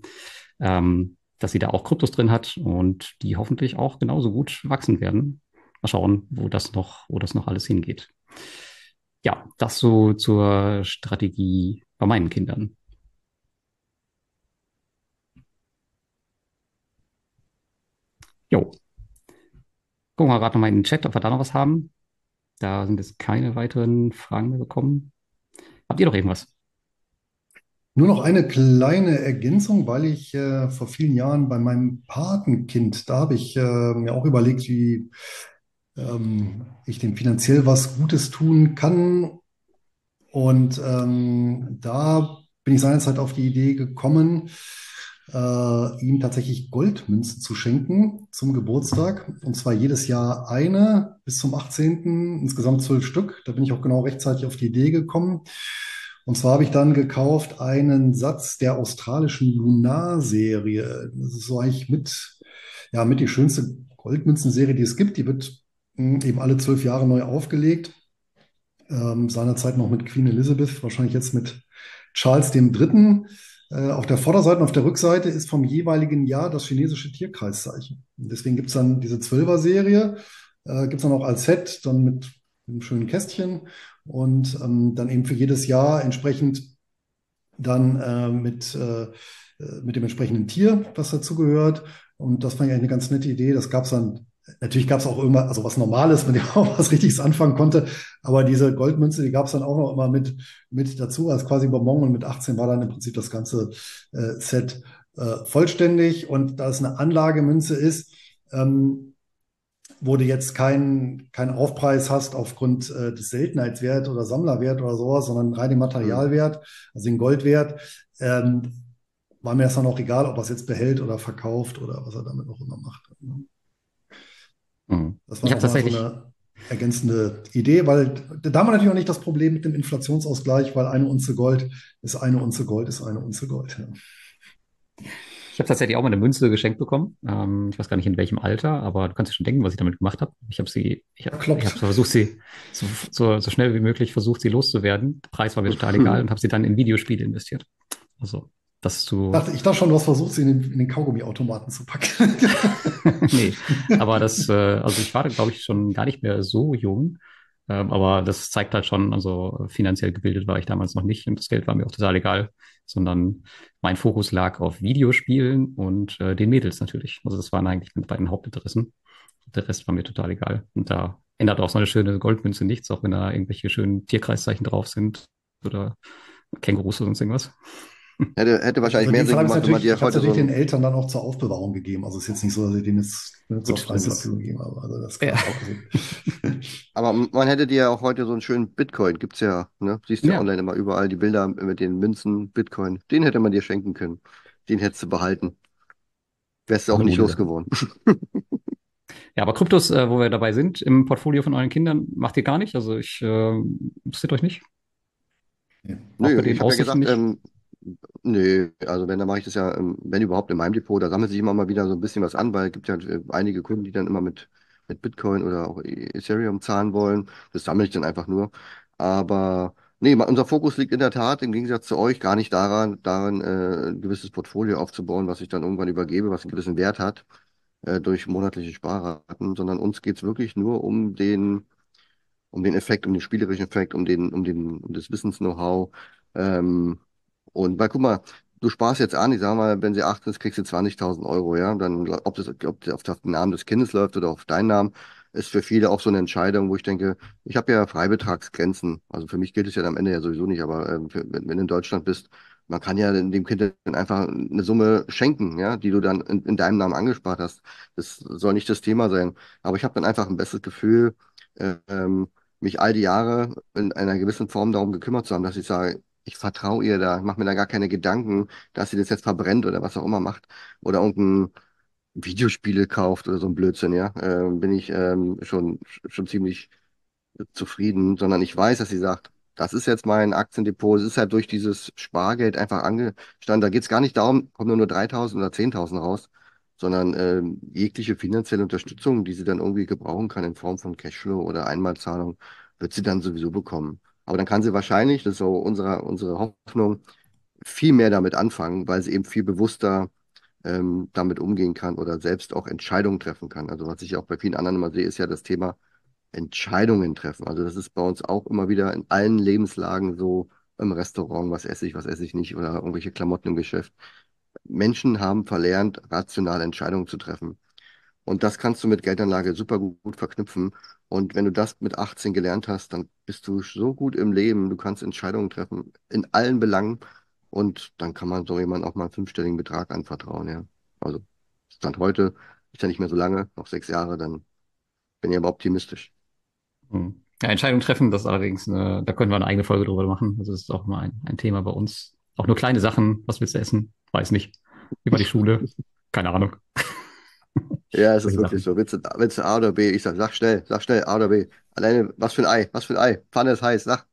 Dass sie da auch Kryptos drin hat und die hoffentlich auch genauso gut wachsen werden. Mal schauen, wo das noch alles hingeht. Ja, das so zur Strategie bei meinen Kindern. Jo, gucken wir gerade nochmal in den Chat, ob wir da noch was haben. Da sind jetzt keine weiteren Fragen mehr gekommen. Habt ihr noch irgendwas? Nur noch eine kleine Ergänzung, weil ich vor vielen Jahren bei meinem Patenkind, da habe ich mir auch überlegt, wie ich dem finanziell was Gutes tun kann. Und da bin ich seinerzeit auf die Idee gekommen, ihm tatsächlich Goldmünzen zu schenken zum Geburtstag. Und zwar jedes Jahr eine bis zum 18. Insgesamt 12 Stück. Da bin ich auch genau rechtzeitig auf die Idee gekommen. Und zwar habe ich dann gekauft einen Satz der australischen Lunar-Serie. Das ist so eigentlich mit die schönste Goldmünzenserie, die es gibt. Die wird eben alle 12 Jahre neu aufgelegt. Seinerzeit noch mit Queen Elizabeth, wahrscheinlich jetzt mit Charles dem Dritten. Auf der Vorderseite und auf der Rückseite ist vom jeweiligen Jahr das chinesische Tierkreiszeichen. Und deswegen gibt es dann diese Zwölfer-Serie, gibt es dann auch als Set, dann mit einem schönen Kästchen und dann eben für jedes Jahr entsprechend dann mit dem entsprechenden Tier, was dazugehört. Und das fand ich eigentlich eine ganz nette Idee. Das gab es dann, natürlich gab es auch immer, also was Normales, mit dem man auch was Richtiges anfangen konnte. Aber diese Goldmünze, die gab es dann auch noch immer mit dazu, als quasi Bonbon. Und mit 18 war dann im Prinzip das ganze Set vollständig. Und da es eine Anlagemünze ist, wo du jetzt keinen Aufpreis hast aufgrund des Seltenheitswert oder Sammlerwert oder sowas, sondern rein den hm. Materialwert, also den Goldwert, war mir das dann auch egal, ob er es jetzt behält oder verkauft oder was er damit noch immer macht. Mhm. Das war Ich habe nochmal so tatsächlich, eine ergänzende Idee, weil da haben wir natürlich auch nicht das Problem mit dem Inflationsausgleich, weil eine Unze Gold ist eine Unze Gold ist eine Unze Gold. Ja. Ich habe tatsächlich auch mal eine Münze geschenkt bekommen. Ich weiß gar nicht in welchem Alter, aber du kannst dir schon denken, was ich damit gemacht habe. Ich habe Verkloppt. versucht, sie so schnell wie möglich versucht, sie loszuwerden. Der Preis war mir total egal und habe sie dann in Videospiele investiert. Also, das zu, Ich dachte schon, du hast versucht, sie in den Kaugummiautomaten zu packen. nee, aber also ich war da, glaube ich, schon gar nicht mehr so jung. Aber das zeigt halt schon, also finanziell gebildet war ich damals noch nicht und das Geld war mir auch total egal, sondern mein Fokus lag auf Videospielen und den Mädels natürlich. Also das waren eigentlich meine beiden Hauptinteressen. Der Rest war mir total egal. Und da ändert auch so eine schöne Goldmünze nichts, auch wenn da irgendwelche schönen Tierkreiszeichen drauf sind oder Kängurus oder sonst irgendwas. Hätte wahrscheinlich Also in mehr dem Fall Sinn habe gemacht, wenn man ich dir habe es heute so natürlich den ein. Eltern dann auch zur Aufbewahrung gegeben. Also es ist jetzt nicht so, dass ich denen jetzt zur Gut, freien Verfügung gegeben habe. Also das ist ja, klar. Also, Aber man hätte dir ja auch heute so einen schönen Bitcoin, gibt's ja, ne? Siehst ja ja, online immer überall die Bilder mit den Münzen, Bitcoin. Den hätte man dir schenken können. Den hättest du behalten. Wärst du auch ohne, nicht ohne Sache. losgeworden. Ja, aber Kryptos, wo wir dabei sind, im Portfolio von euren Kindern, macht ihr gar nicht. Also interessiert euch nicht. nee. Auch bei Nö, den ich habe ja Aussichten gesagt, nicht. nö, also wenn, dann mache ich das ja, wenn überhaupt in meinem Depot, da sammelt sich immer mal wieder so ein bisschen was an, weil es gibt ja einige Kunden, die dann immer mit Bitcoin oder auch Ethereum zahlen wollen. Das sammle ich dann einfach nur. Aber nee, unser Fokus liegt in der Tat im Gegensatz zu euch gar nicht darin ein gewisses Portfolio aufzubauen, was ich dann irgendwann übergebe, was einen gewissen Wert hat, durch monatliche Sparraten, sondern uns geht's wirklich nur um den Effekt, um den spielerischen Effekt, um das Wissens-Know-how. Ähm, weil, guck mal, du sparst jetzt an, ich sag mal, wenn sie 18 ist, kriegst du 20.000 Euro, ja. Dann, ob das auf den Namen des Kindes läuft oder auf deinen Namen, ist für viele auch so eine Entscheidung, wo ich denke, ich habe ja Freibetragsgrenzen. Also für mich gilt es ja am Ende ja sowieso nicht, aber wenn du in Deutschland bist, man kann ja dem Kind dann einfach eine Summe schenken, ja, die du dann in deinem Namen angespart hast. Das soll nicht das Thema sein. Aber ich habe dann einfach ein besseres Gefühl, ähm, mich all die Jahre in einer gewissen Form darum gekümmert zu haben, dass ich sage, ich vertraue ihr da, ich mache mir da gar keine Gedanken, dass sie das jetzt verbrennt oder was auch immer macht oder irgendein Videospiele kauft oder so ein Blödsinn, ja, bin ich schon ziemlich zufrieden, sondern ich weiß, dass sie sagt, das ist jetzt mein Aktiendepot, es ist halt durch dieses Spargeld einfach angestanden. Da geht es gar nicht darum, kommen nur 3.000 oder 10.000 raus, sondern jegliche finanzielle Unterstützung, die sie dann irgendwie gebrauchen kann in Form von Cashflow oder Einmalzahlung, wird sie dann sowieso bekommen. Aber dann kann sie wahrscheinlich, das ist so unsere Hoffnung, viel mehr damit anfangen, weil sie eben viel bewusster damit umgehen kann oder selbst auch Entscheidungen treffen kann. Also was ich auch bei vielen anderen immer sehe, ist ja das Thema Entscheidungen treffen. Also das ist bei uns auch immer wieder in allen Lebenslagen so im Restaurant, was esse ich nicht oder irgendwelche Klamotten im Geschäft. Menschen haben verlernt, rationale Entscheidungen zu treffen. Und das kannst du mit Geldanlage super gut verknüpfen. Und wenn du das mit 18 gelernt hast, dann bist du so gut im Leben. Du kannst Entscheidungen treffen in allen Belangen. Und dann kann man so jemandem auch mal einen fünfstelligen Betrag anvertrauen, ja. Also Stand heute ist ja nicht mehr so lange, noch 6 Jahre, dann bin ich aber optimistisch. Hm. Ja, Entscheidung treffen, das allerdings, da können wir eine eigene Folge drüber machen. Also das ist auch mal ein Thema bei uns. Auch nur kleine Sachen. Was willst du essen? Weiß nicht. Über die Schule? Keine Ahnung. Ja, es ist Solche wirklich Sachen. so. Willst du A oder B? Ich sag schnell, A oder B. Alleine, was für ein Ei, was für ein Ei. Pfanne ist heiß, sag.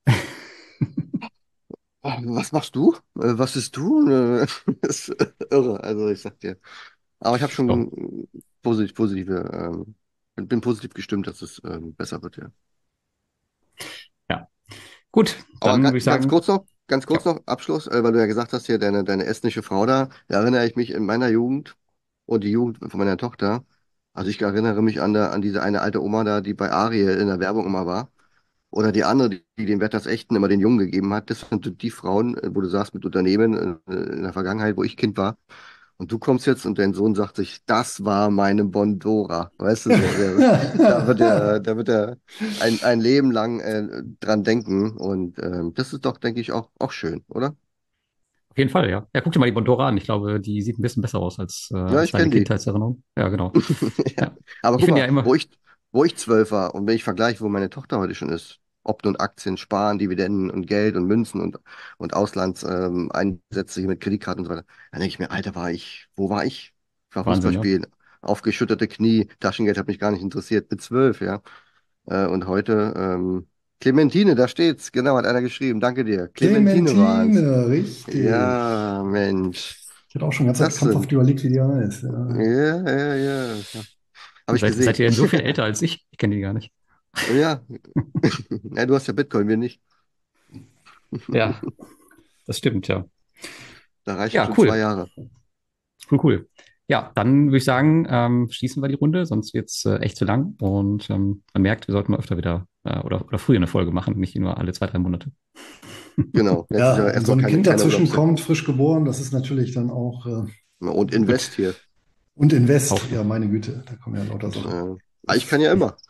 Was machst du? Was isst du? Das ist irre, also ich sag dir. Aber ich habe So, schon positive, bin positiv gestimmt, dass es besser wird, ja. ja. Gut, Aber dann würde ich sagen, ganz ja. kurz noch, Abschluss, weil du ja gesagt hast, hier deine estnische Frau da erinnere ich mich in meiner Jugend und die Jugend von meiner Tochter. Also ich erinnere mich an diese eine alte Oma da, die bei Ariel in der Werbung immer war. Oder die andere, die den Wert das Echten immer den Jungen gegeben hat. Das sind so die Frauen, wo du sagst, mit Unternehmen in der Vergangenheit, wo ich Kind war. Und du kommst jetzt und dein Sohn sagt sich, das war meine Bondora. Weißt du so, da wird er ein Leben lang dran denken. Und das ist doch, denke ich, auch schön, oder? Auf jeden Fall, ja. Ja, guck dir mal die Bondora an. Ich glaube, die sieht ein bisschen besser aus Ja, als ich deine kenne die. Kindheitserinnerung. Ja, genau. Ja. Ja. Aber Ich guck finde mal, ja immer, wo ich 12 war und wenn ich vergleiche, wo meine Tochter heute schon ist, ob nun Aktien, Sparen, Dividenden und Geld und Münzen und Auslandseinsätze hier mit Kreditkarten und so weiter. Dann denke ich mir, Alter, wo war ich? Ich war Fußball Wahnsinn, ne? spielen, aufgeschütterte Knie, Taschengeld hat mich gar nicht interessiert, mit 12, ja. Und heute, Clementine, da steht's, genau, hat einer geschrieben, danke dir. Clementine war's. Clementine, richtig. Ja, Mensch, Ich hatte auch schon die ganze Zeit klasse. krampfhaft überlegt, wie die heißt. Ja. Ja, ja, ja. Habe ich Seid gesehen. ihr denn so viel älter als ich? Ich kenne die gar nicht. Ja. Ja, du hast ja Bitcoin, wir nicht. Ja, das stimmt, ja. Da reichen Ja, schon zwei cool. Jahre. Cool, cool. Ja, dann würde ich sagen, schließen wir die Runde, sonst wird's echt zu lang. Und man merkt, wir sollten mal öfter wieder oder früher eine Folge machen, nicht nur alle 2, 3 Monate. Genau. Jetzt ist ja Ja, wenn so erstmal ein Kind keine dazwischen Urlaubszeit. kommt, frisch geboren, das ist natürlich dann auch. Und Invest hier. Und Invest, Auch ja, noch. meine Güte, da kommen ja lauter Sachen. Ich kann ja immer.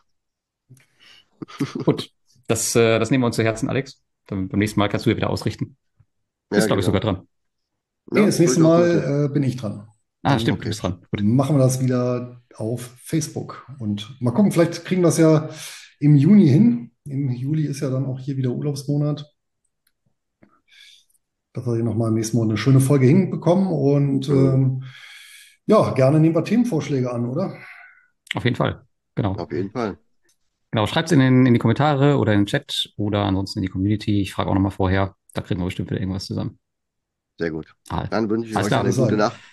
Gut, das nehmen wir uns zu Herzen, Alex. Dann, beim nächsten Mal kannst du ja wieder ausrichten. Ja, Bist, glaube ich, sogar genau. dran. Nee, Ja, das nächste würde ich auch notieren. Mal bin ich dran. Ah, Dann stimmt, du Okay. bist dran. Gut. machen wir das wieder auf Facebook. Und mal gucken, vielleicht kriegen wir es ja im Juni hin. Im Juli ist ja dann auch hier wieder Urlaubsmonat. Dass wir hier nochmal im nächsten Monat eine schöne Folge hinbekommen. Und Mhm. ja, gerne nehmen wir Themenvorschläge an, oder? Auf jeden Fall. Genau. Auf jeden Fall. Genau, schreibt's in die Kommentare oder in den Chat oder ansonsten in die Community. Ich frage auch nochmal vorher. Da kriegen wir bestimmt wieder irgendwas zusammen. Sehr gut. Ah, Dann wünsche ich alles euch Ich würde eine klar. gute sagen. Nacht.